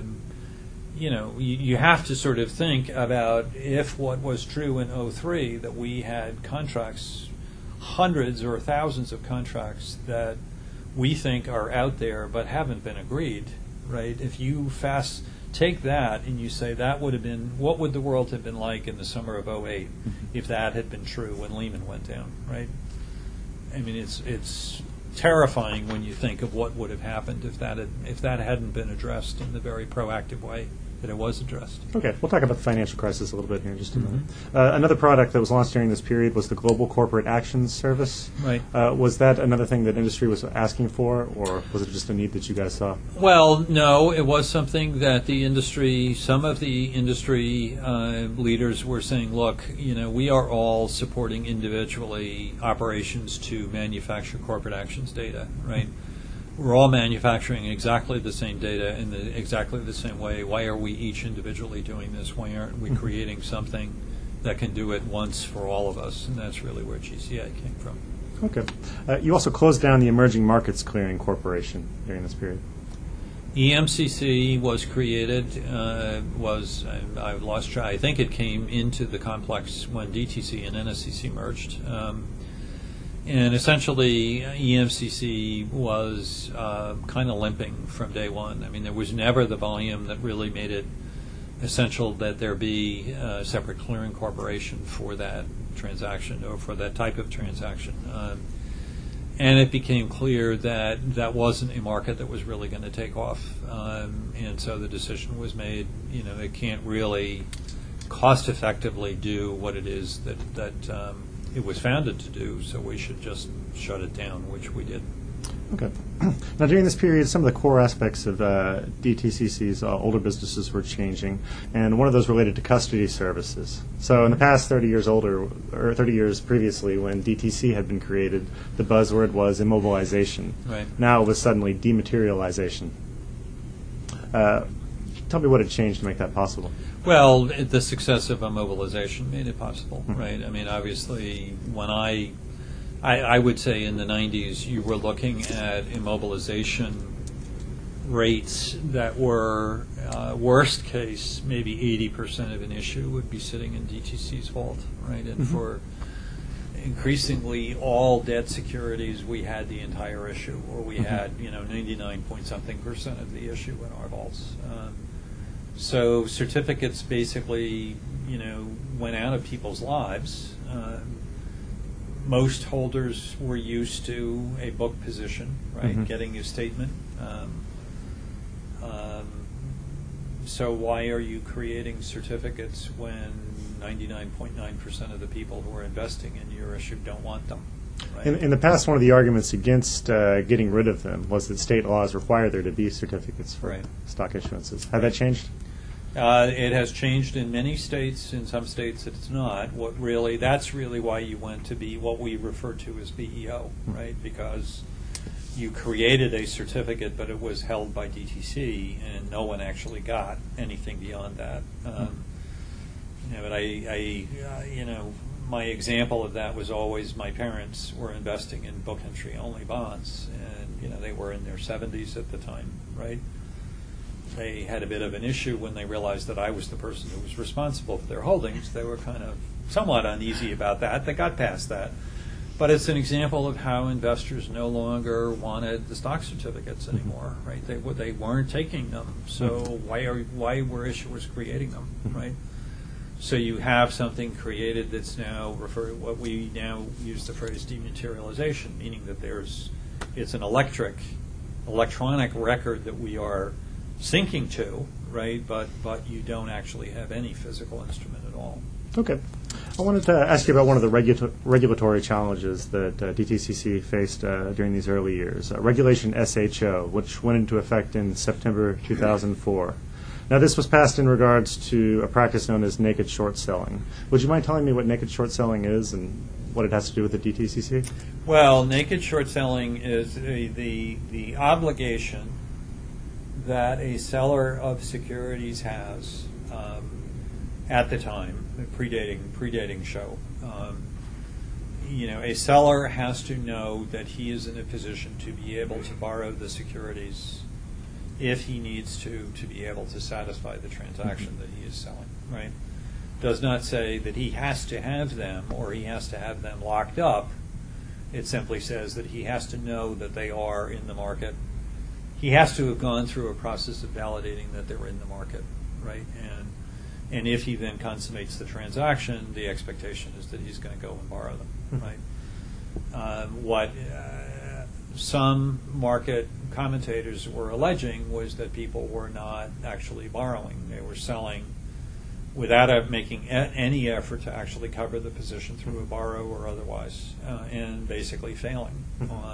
you have to sort of think about if what was true in '03, that we had contracts, hundreds or thousands of contracts that we think are out there but haven't been agreed, right? If you take that and you say that would have been, what would the world have been like in the summer of '08 if that had been true when Lehman went down, right? I mean, it's terrifying when you think of what would have happened if that hadn't been addressed in the very proactive way that it was addressed. Okay, we'll talk about the financial crisis a little bit here in just a minute. Another product that was launched during this period was the Global Corporate Actions Service. Right. Was that another thing that industry was asking for, or was it just a need that you guys saw? Well, no, it was something that some of the industry leaders were saying, look, we are all supporting individually operations to manufacture corporate actions data, right? We're all manufacturing exactly the same data in exactly the same way. Why are we each individually doing this? Why aren't we creating something that can do it once for all of us? And that's really where GCA came from. Okay. You also closed down the Emerging Markets Clearing Corporation during this period. EMCC was created, I've lost track. I think it came into the complex when DTC and NSCC merged. And essentially, EMCC was kind of limping from day one. I mean, there was never the volume that really made it essential that there be a separate clearing corporation for that transaction or for that type of transaction. And it became clear that that wasn't a market that was really going to take off. And so the decision was made, it can't really cost effectively do what it is that it was founded to do, so we should just shut it down, which we did. Okay. Now, during this period, some of the core aspects of DTCC's older businesses were changing, and one of those related to custody services. So in the past 30 years previously, when DTC had been created, the buzzword was immobilization. Right. Now it was suddenly dematerialization. Tell me what had changed to make that possible. Well, the success of immobilization made it possible, right? I mean, obviously, when I would say in the 90s, you were looking at immobilization rates that were, worst case, maybe 80% of an issue would be sitting in DTC's vault, right? And for increasingly all debt securities, we had the entire issue, or we had, 99-point-something% of the issue in our vaults. So certificates basically, went out of people's lives. Most holders were used to a book position, right? Getting a statement. So why are you creating certificates when 99.9% of the people who are investing in your issue don't want them? Right? In the past, one of the arguments against getting rid of them was that state laws require there to be certificates for stock issuances. Have that changed? It has changed in many states. In some states, it's not. That's really why you went to be what we refer to as BEO, right? Because you created a certificate, but it was held by DTC, and no one actually got anything beyond that. My example of that was always my parents were investing in book entry only bonds, and they were in their 70s at the time, right? They had a bit of an issue when they realized that I was the person who was responsible for their holdings. They were kind of somewhat uneasy about that. They got past that. But it's an example of how investors no longer wanted the stock certificates anymore, right? They weren't taking them. So why were issuers creating them, right? So you have something created that's now what we now use the phrase dematerialization, meaning that it's an electronic record that we are syncing to, right? But you don't actually have any physical instrument at all. Okay. I wanted to ask you about one of the regulatory challenges that DTCC faced during these early years, Regulation SHO, which went into effect in September 2004. Now, this was passed in regards to a practice known as naked short selling. Would you mind telling me what naked short selling is and what it has to do with the DTCC? Well, naked short selling is the obligation that a seller of securities has at the time, predating show. A seller has to know that he is in a position to be able to borrow the securities if he needs to be able to satisfy the transaction that he is selling, right? Does not say that he has to have them or he has to have them locked up. It simply says that he has to know that they are in the market. He has to have gone through a process of validating that they're in the market, right? And if he then consummates the transaction, the expectation is that he's going to go and borrow them, right? What some market commentators were alleging was that people were not actually borrowing. They were selling without making any effort to actually cover the position through a borrow or otherwise, and basically failing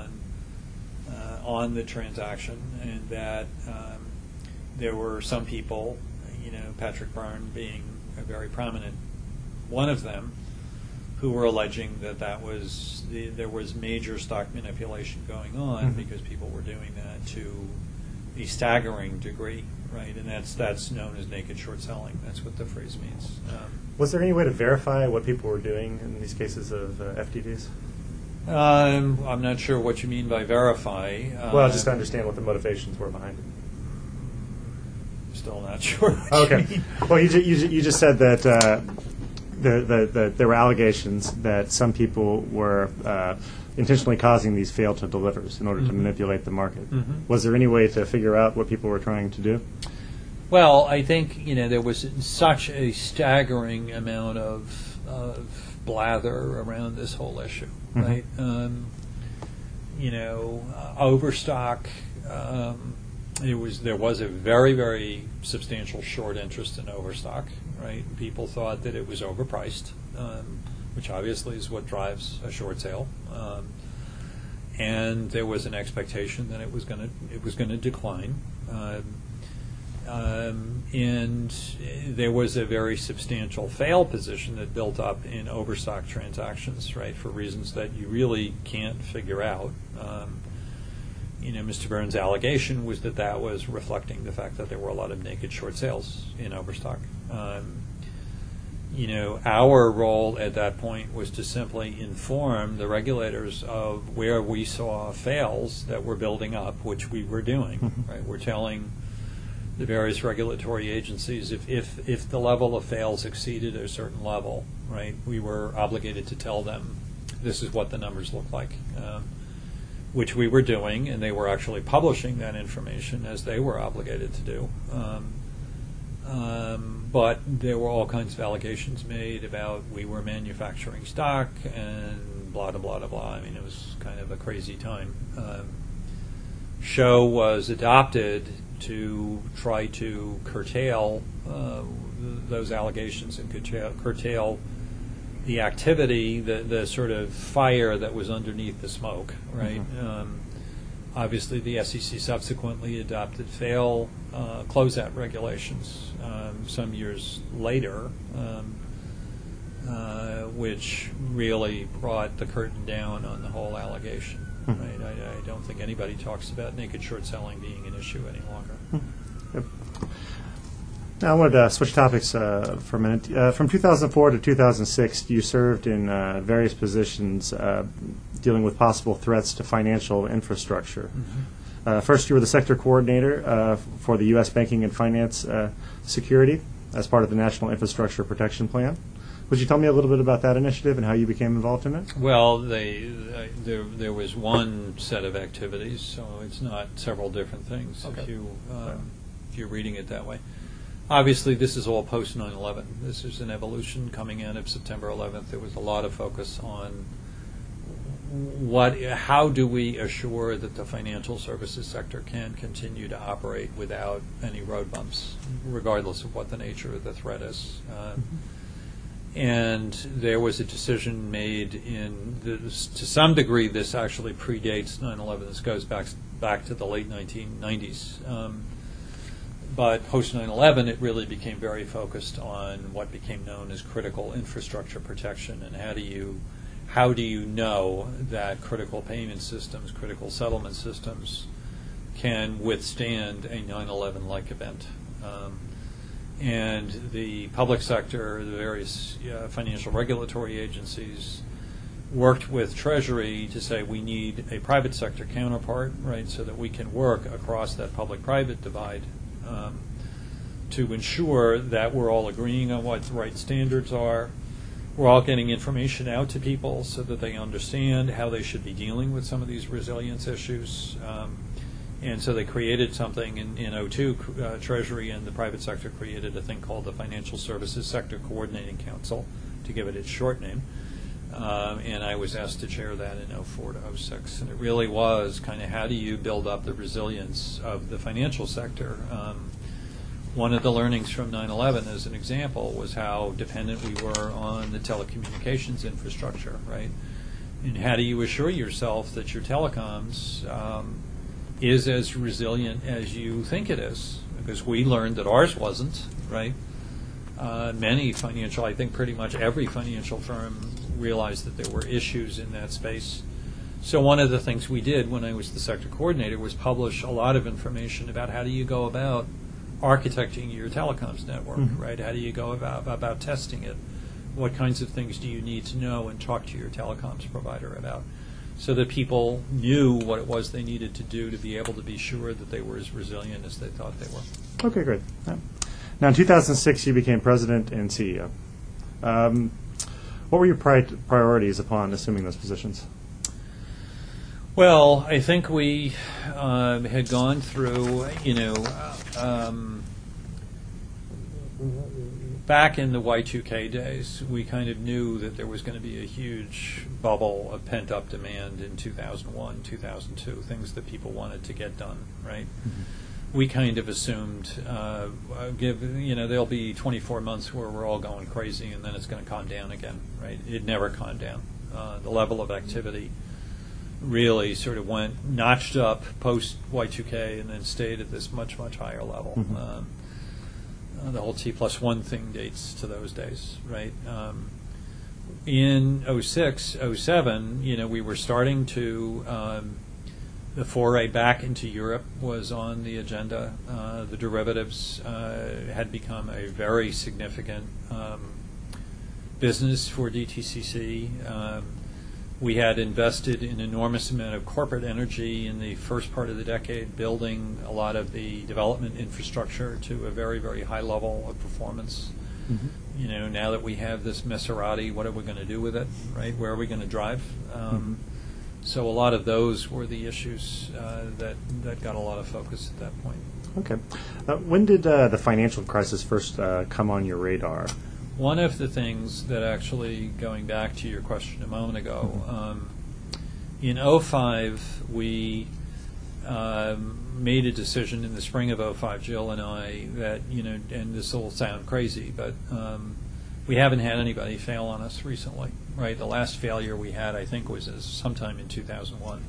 on the transaction. And that there were some people, Patrick Byrne being a very prominent one of them, who were alleging that there was major stock manipulation going on because people were doing that to a staggering degree, right? And that's known as naked short selling. That's what the phrase means. Was there any way to verify what people were doing in these cases of FTDs? I'm not sure what you mean by verify. Well, just to understand what the motivations were behind it. Still not sure. Okay. Well, you just said that there were allegations that some people were intentionally causing these fail to delivers in order to manipulate the market. Was there any way to figure out what people were trying to do? Well, I think there was such a staggering amount of blather around this whole issue, right? Overstock. There was a very, very substantial short interest in overstock, right? People thought that it was overpriced, which obviously is what drives a short sale, and there was an expectation that it was going to decline, and there was a very substantial fail position that built up in overstock transactions, right? For reasons that you really can't figure out. Mr. Byrne's allegation was that was reflecting the fact that there were a lot of naked short sales in overstock. Our role at that point was to simply inform the regulators of where we saw fails that were building up, which we were doing. Right? We're telling the various regulatory agencies if the level of fails exceeded a certain level, right? We were obligated to tell them this is what the numbers look like. Which we were doing, and they were actually publishing that information as they were obligated to do. But there were all kinds of allegations made about we were manufacturing stock and blah, blah, blah, blah. I mean, it was kind of a crazy time. Show was adopted to try to curtail those allegations and curtail the activity, the sort of fire that was underneath the smoke, right? Obviously, the SEC subsequently adopted fail closeout regulations some years later, which really brought the curtain down on the whole allegation. Right? I don't think anybody talks about naked short selling being an issue any longer. Yep. Now I wanted to switch topics for a minute. From 2004 to 2006, you served in various positions dealing with possible threats to financial infrastructure. First, you were the sector coordinator for the U.S. Banking and Finance Security as part of the National Infrastructure Protection Plan. Would you tell me a little bit about that initiative and how you became involved in it? Well, there was one set of activities, so it's not several different things if you're reading it that way. Obviously, this is all post 9/11. This is an evolution coming out of September 11th. There was a lot of focus on how do we assure that the financial services sector can continue to operate without any road bumps, regardless of what the nature of the threat is. And there was a decision made to some degree, this actually predates 9/11. This goes back to the late 1990s. But post 9/11, it really became very focused on what became known as critical infrastructure protection, and how do you know that critical payment systems, critical settlement systems, can withstand a 9/11-like event. And the public sector, the various financial regulatory agencies, worked with Treasury to say we need a private sector counterpart, right, so that we can work across that public-private divide to ensure that we're all agreeing on what the right standards are. We're all getting information out to people so that they understand how they should be dealing with some of these resilience issues. And so they created something in 2002, Treasury and the private sector created a thing called the Financial Services Sector Coordinating Council, to give it its short name. And I was asked to chair that in 2004 to 2006. And it really was kind of how do you build up the resilience of the financial sector. One of the learnings from 9/11, as an example, was how dependent we were on the telecommunications infrastructure, right? And how do you assure yourself that your telecoms is as resilient as you think it is? Because we learned that ours wasn't, right? Many financial, I think pretty much every financial firm realized that there were issues in that space. So one of the things we did when I was the sector coordinator was publish a lot of information about how do you go about architecting your telecoms network, right? How do you go about testing it? What kinds of things do you need to know and talk to your telecoms provider about, so that people knew what it was they needed to do to be able to be sure that they were as resilient as they thought they were. Okay, great. Yeah. Now, in 2006, you became president and CEO. What were your priorities upon assuming those positions? Well, I think we had gone through, back in the Y2K days, we kind of knew that there was going to be a huge bubble of pent-up demand in 2001, 2002, things that people wanted to get done, right? We kind of assumed, there'll be 24 months where we're all going crazy and then it's going to calm down again, right? It never calmed down. The level of activity really sort of notched up post Y2K and then stayed at this much, much higher level. The whole T+1 thing dates to those days, right? In 2006, 2007, we were starting to, the foray back into Europe was on the agenda. The derivatives had become a very significant business for DTCC. We had invested an enormous amount of corporate energy in the first part of the decade, building a lot of the development infrastructure to a very, very high level of performance. Now that we have this Maserati, what are we going to do with it, right? Where are we going to drive? So a lot of those were the issues that got a lot of focus at that point. Okay. When did the financial crisis first come on your radar? One of the things that actually, going back to your question a moment ago, in 2005, we made a decision in the spring of '05, Jill and I, that, and this will sound crazy, but we haven't had anybody fail on us recently, right? The last failure we had, I think, was sometime in 2001.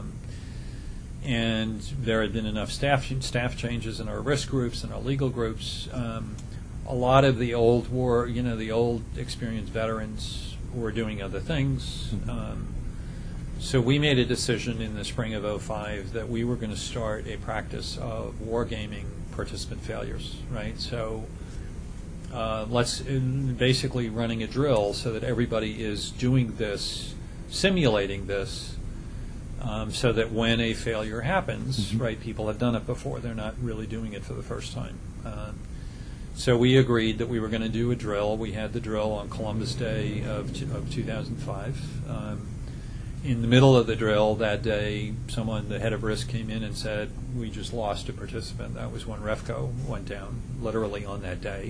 And there had been enough staff changes in our risk groups and our legal groups. A lot of the old the old experienced veterans were doing other things. So we made a decision in the spring of '05 that we were going to start a practice of wargaming participant failures, right? So let's basically running a drill so that everybody is doing this, simulating this, so that when a failure happens, right, people have done it before. They're not really doing it for the first time. So we agreed that we were going to do a drill. We had the drill on Columbus Day of 2005. In the middle of the drill that day, the head of risk, came in and said, we just lost a participant. That was when REFCO went down, literally on that day.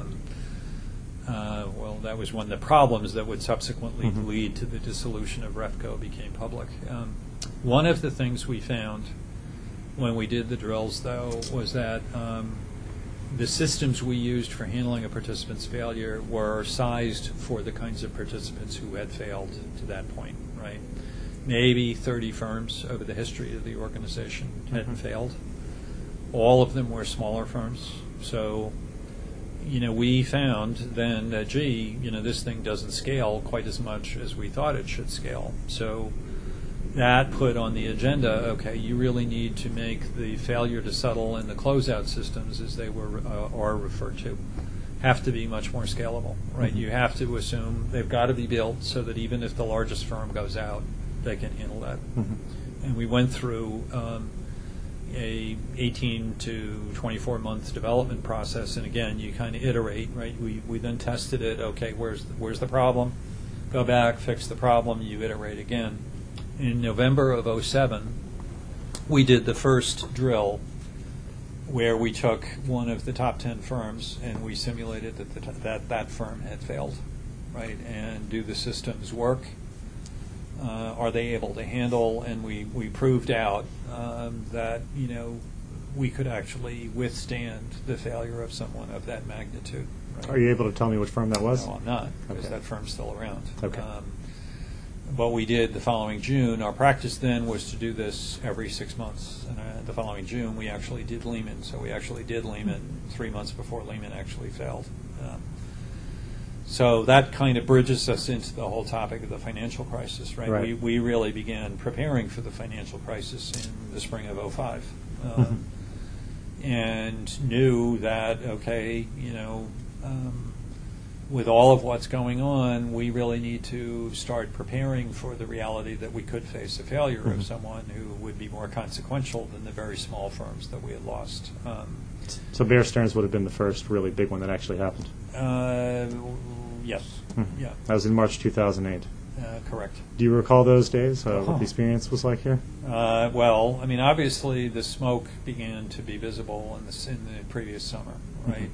Well, that was when the problems that would subsequently lead to the dissolution of REFCO became public. One of the things we found when we did the drills, though, was that the systems we used for handling a participant's failure were sized for the kinds of participants who had failed to that point, right? Maybe 30 firms over the history of the organization had failed. All of them were smaller firms. So, we found then that, this thing doesn't scale quite as much as we thought it should scale. So that put on the agenda, okay, you really need to make the failure to settle and the closeout systems, as they are referred to, have to be much more scalable, right? You have to assume they've got to be built so that even if the largest firm goes out, they can handle that. And we went through a 18 to 24 month development process, and again, you kind of iterate, right? We then tested it. Okay, where's the problem? Go back, fix the problem. You iterate again. In November of '07, we did the first drill where we took one of the top 10 firms and we simulated that firm had failed, right? And do the systems work? Are they able to handle? And we proved out that we could actually withstand the failure of someone of that magnitude. Right? Are you able to tell me which firm that was? No, I'm not, because that firm's still around. Okay. But we did the following June. Our practice then was to do this every 6 months. And the following June, we actually did Lehman. So we actually did Lehman 3 months before Lehman actually failed. So that kind of bridges us into the whole topic of the financial crisis, right? We really began preparing for the financial crisis in the spring of '05, and knew that, okay, with all of what's going on, we really need to start preparing for the reality that we could face a failure of someone who would be more consequential than the very small firms that we had lost. So Bear Stearns would have been the first really big one that actually happened? Yes. Yeah. That was in March 2008. Correct. Do you recall those days, what the experience was like here? Well, I mean, obviously the smoke began to be visible in the previous summer, right?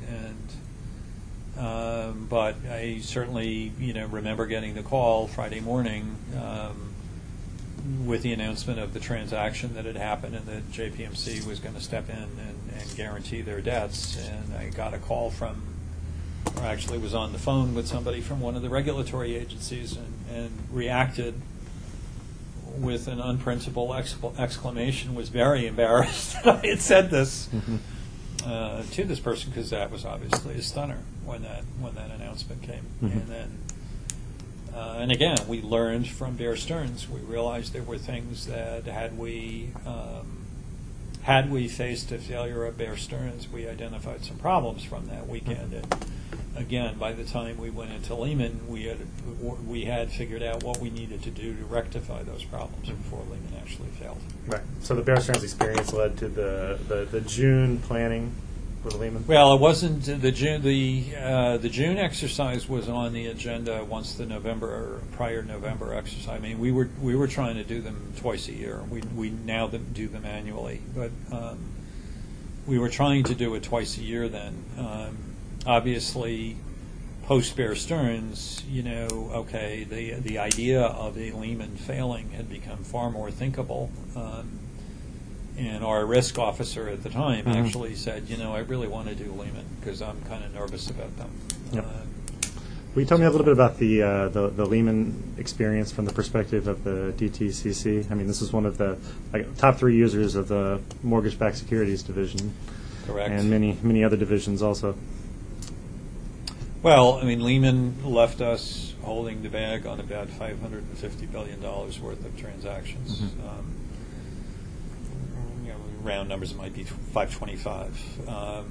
And but I certainly, remember getting the call Friday morning with the announcement of the transaction that had happened and that JPMC was going to step in and guarantee their debts. And I got a call or actually was on the phone with somebody from one of the regulatory agencies and reacted with an unprintable exclamation, was very embarrassed that I had said this to this person, because that was obviously a stunner when that announcement came. And then, and again, we learned from Bear Stearns. We realized there were things that had we faced a failure of Bear Stearns, we identified some problems from that weekend. And again, by the time we went into Lehman, we had figured out what we needed to do to rectify those problems before Lehman actually failed. Right. So the Bear Stearns experience led to the June planning for Lehman? Well, it wasn't the June. The June exercise was on the agenda once the prior November exercise. I mean, we were trying to do them twice a year. We now do them annually, but we were trying to do it twice a year then. Obviously, post Bear Stearns, okay, the idea of a Lehman failing had become far more thinkable. And our risk officer at the time actually said, I really want to do Lehman because I'm kind of nervous about them. Yep. Will you tell me a little bit about the Lehman experience from the perspective of the DTCC? I mean, this is one of the top 3 users of the mortgage-backed securities division. Correct. And many other divisions also. Well, I mean, Lehman left us holding the bag on about $550 billion worth of transactions. Round numbers, it might be 525.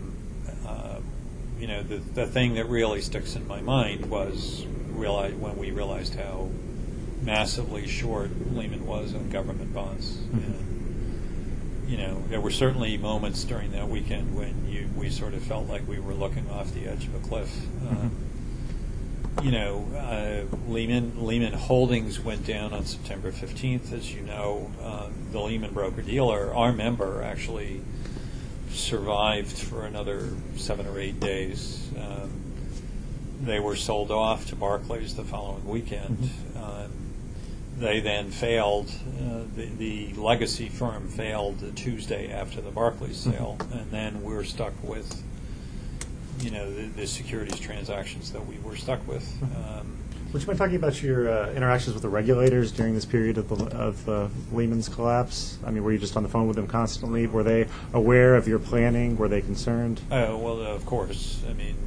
The thing that really sticks in my mind was when we realized how massively short Lehman was on government bonds. And, there were certainly moments during that weekend when we sort of felt like we were looking off the edge of a cliff. Lehman Holdings went down on September 15th. As you know, the Lehman broker-dealer, our member, actually survived for another 7 or 8 days. They were sold off to Barclays the following weekend. They then failed. The legacy firm failed the Tuesday after the Barclays sale, and then we're stuck with the securities transactions that we were stuck with. Would you mind talking about your interactions with the regulators during this period of Lehman's collapse? I mean, were you just on the phone with them constantly? Were they aware of your planning? Were they concerned? Well, of course. I mean,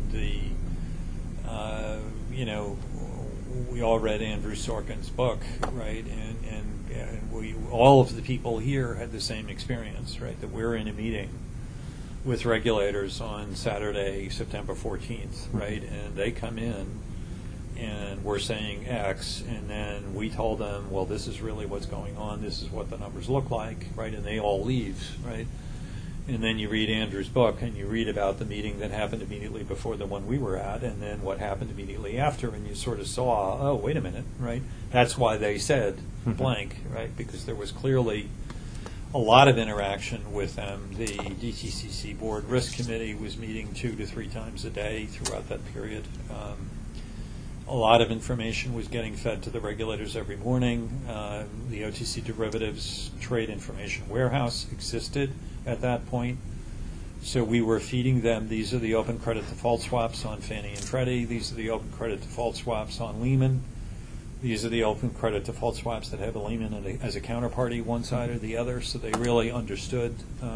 we all read Andrew Sorkin's book, right? And we all of the people here had the same experience, right? That we're in a meeting with regulators on Saturday, September 14th, right? And they come in and we're saying X, and then we told them, well, this is really what's going on, this is what the numbers look like, right? And they all leave, right? And then you read Andrew's book and you read about the meeting that happened immediately before the one we were at, and then what happened immediately after, and you sort of saw, oh, wait a minute, right? That's why they said blank, right? Because there was clearly a lot of interaction with them. The DTCC Board Risk Committee was meeting 2 to 3 times a day throughout that period. A lot of information was getting fed to the regulators every morning. The OTC Derivatives Trade Information Warehouse existed at that point. So we were feeding them, these are the open credit default swaps on Fannie and Freddie. These are the open credit default swaps on Lehman. These are the open credit default swaps that have a Lehman as a counterparty, one side or the other. So they really understood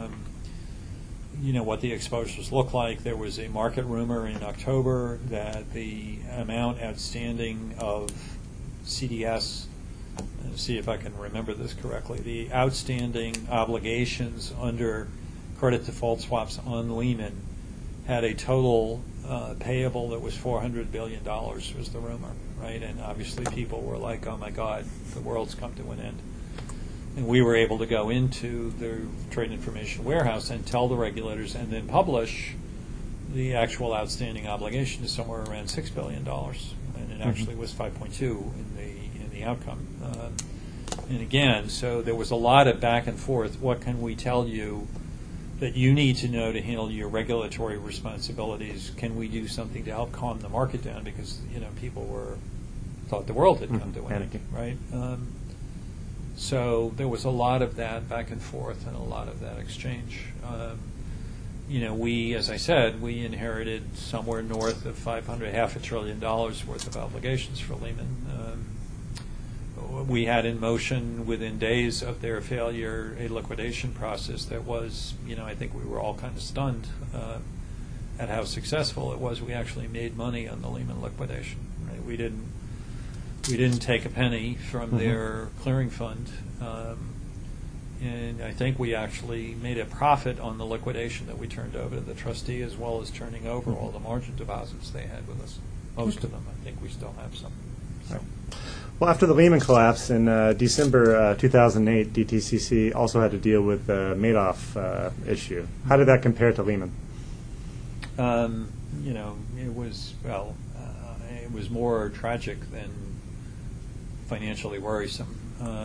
what the exposures look like. There was a market rumor in October that the amount outstanding of CDS, see if I can remember this correctly, the outstanding obligations under credit default swaps on Lehman had a total payable that was $400 billion was the rumor, right? And obviously people were like, oh my God, the world's come to an end. And we were able to go into the Trade Information Warehouse and tell the regulators and then publish the actual outstanding obligation is somewhere around $6 billion. And it actually was 5.2 in the outcome. And again, so there was a lot of back and forth. What can we tell you that you need to know to handle your regulatory responsibilities? Can we do something to help calm the market down? Because, people thought the world had come to an end, right? So there was a lot of that back and forth and a lot of that exchange. We, as I said, we inherited somewhere north of $500 billion worth of obligations for Lehman. We had in motion within days of their failure a liquidation process that was, I think we were all kind of stunned at how successful it was. We actually made money on the Lehman liquidation. Right? We didn't take a penny from their clearing fund, and I think we actually made a profit on the liquidation that we turned over to the trustee, as well as turning over all the margin deposits they had with us. Most of them, I think we still have some. So. Well, after the Lehman collapse in December 2008, DTCC also had to deal with the Madoff issue. How did that compare to Lehman? It was more tragic than financially worrisome.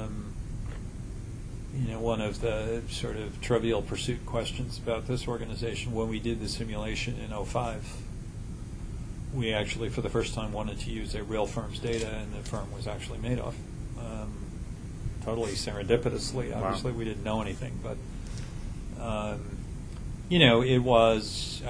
One of the sort of trivial pursuit questions about this organization, when we did the simulation in 2005, we actually, for the first time, wanted to use a real firm's data, and the firm was actually Madoff. Totally serendipitously, obviously. Wow. We didn't know anything, but It was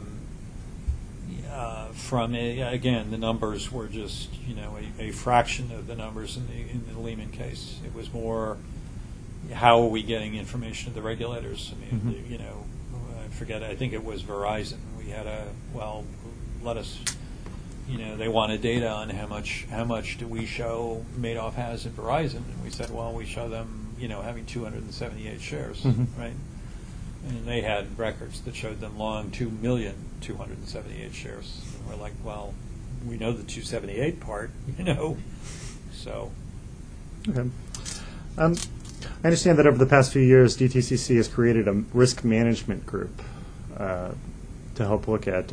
again, the numbers were just a fraction of the numbers in the Lehman case. It was more, how are we getting information to the regulators? I mean, I forget. I think it was Verizon. We had let us. They wanted data on how much do we show Madoff has in Verizon, and we said, well, we show them having 278 shares, right? And they had records that showed them long 2,278 shares. And we're like, well, we know the 278 part, so. Okay. I understand that over the past few years, DTCC has created a risk management group to help look at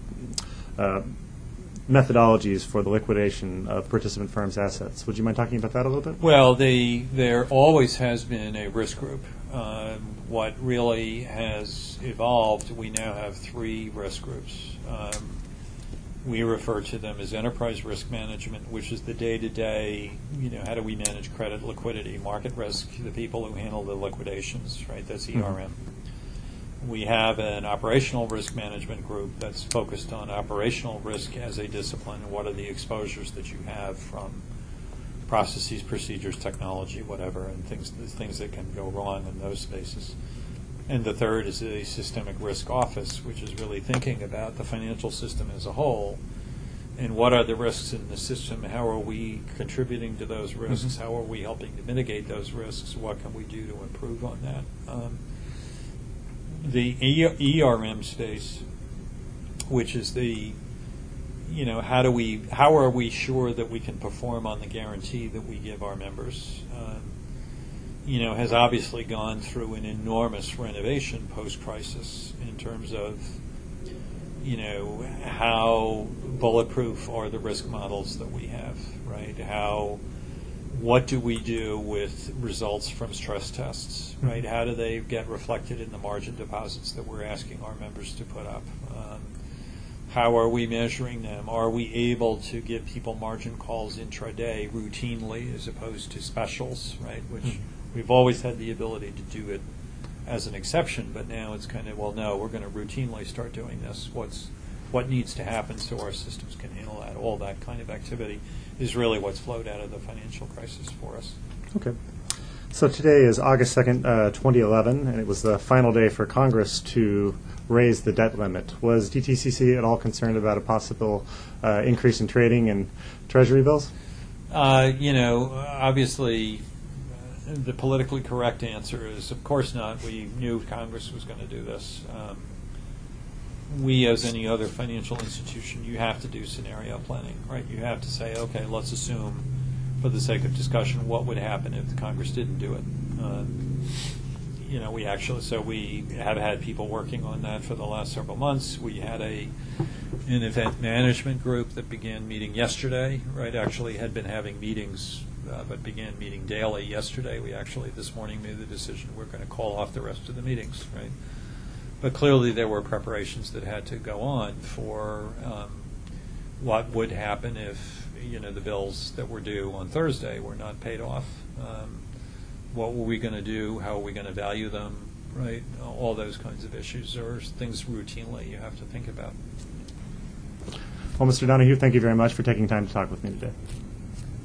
methodologies for the liquidation of participant firms' assets. Would you mind talking about that a little bit? Well, there always has been a risk group. What really has evolved, we now have 3 risk groups. We refer to them as enterprise risk management, which is the day-to-day, how do we manage credit, liquidity, market risk, the people who handle the liquidations, right? That's ERM. We have an operational risk management group that's focused on operational risk as a discipline, and what are the exposures that you have from processes, procedures, technology, whatever, and things that can go wrong in those spaces. And the third is a systemic risk office, which is really thinking about the financial system as a whole, and what are the risks in the system, how are we contributing to those risks, how are we helping to mitigate those risks, what can we do to improve on that. The ERM space, which is the how are we sure that we can perform on the guarantee that we give our members, has obviously gone through an enormous renovation post-crisis in terms of, how bulletproof are the risk models that we have, right? What do we do with results from stress tests, right? How do they get reflected in the margin deposits that we're asking our members to put up? How are we measuring them? Are we able to give people margin calls intraday routinely as opposed to specials, right? Which we've always had the ability to do it as an exception, but now it's kind of, well, no, we're going to routinely start doing this. What needs to happen so our systems can handle that? All that kind of activity is really what's flowed out of the financial crisis for us. Okay. So today is August 2nd, 2011, and it was the final day for Congress to raise the debt limit. Was DTCC at all concerned about a possible increase in trading in Treasury bills? Obviously, the politically correct answer is, of course not. We knew Congress was going to do this. We, as any other financial institution, you have to do scenario planning, right? You have to say, okay, let's assume, for the sake of discussion, what would happen if the Congress didn't do it. We have had people working on that for the last several months. We had an event management group that began meeting yesterday, right? Actually had been having meetings, but began meeting daily yesterday. We actually this morning made the decision we're going to call off the rest of the meetings, right? But clearly there were preparations that had to go on for what would happen if the bills that were due on Thursday were not paid off. What were we going to do? How are we going to value them? Right? All those kinds of issues are things routinely you have to think about. Well, Mr. Donahue, thank you very much for taking time to talk with me today.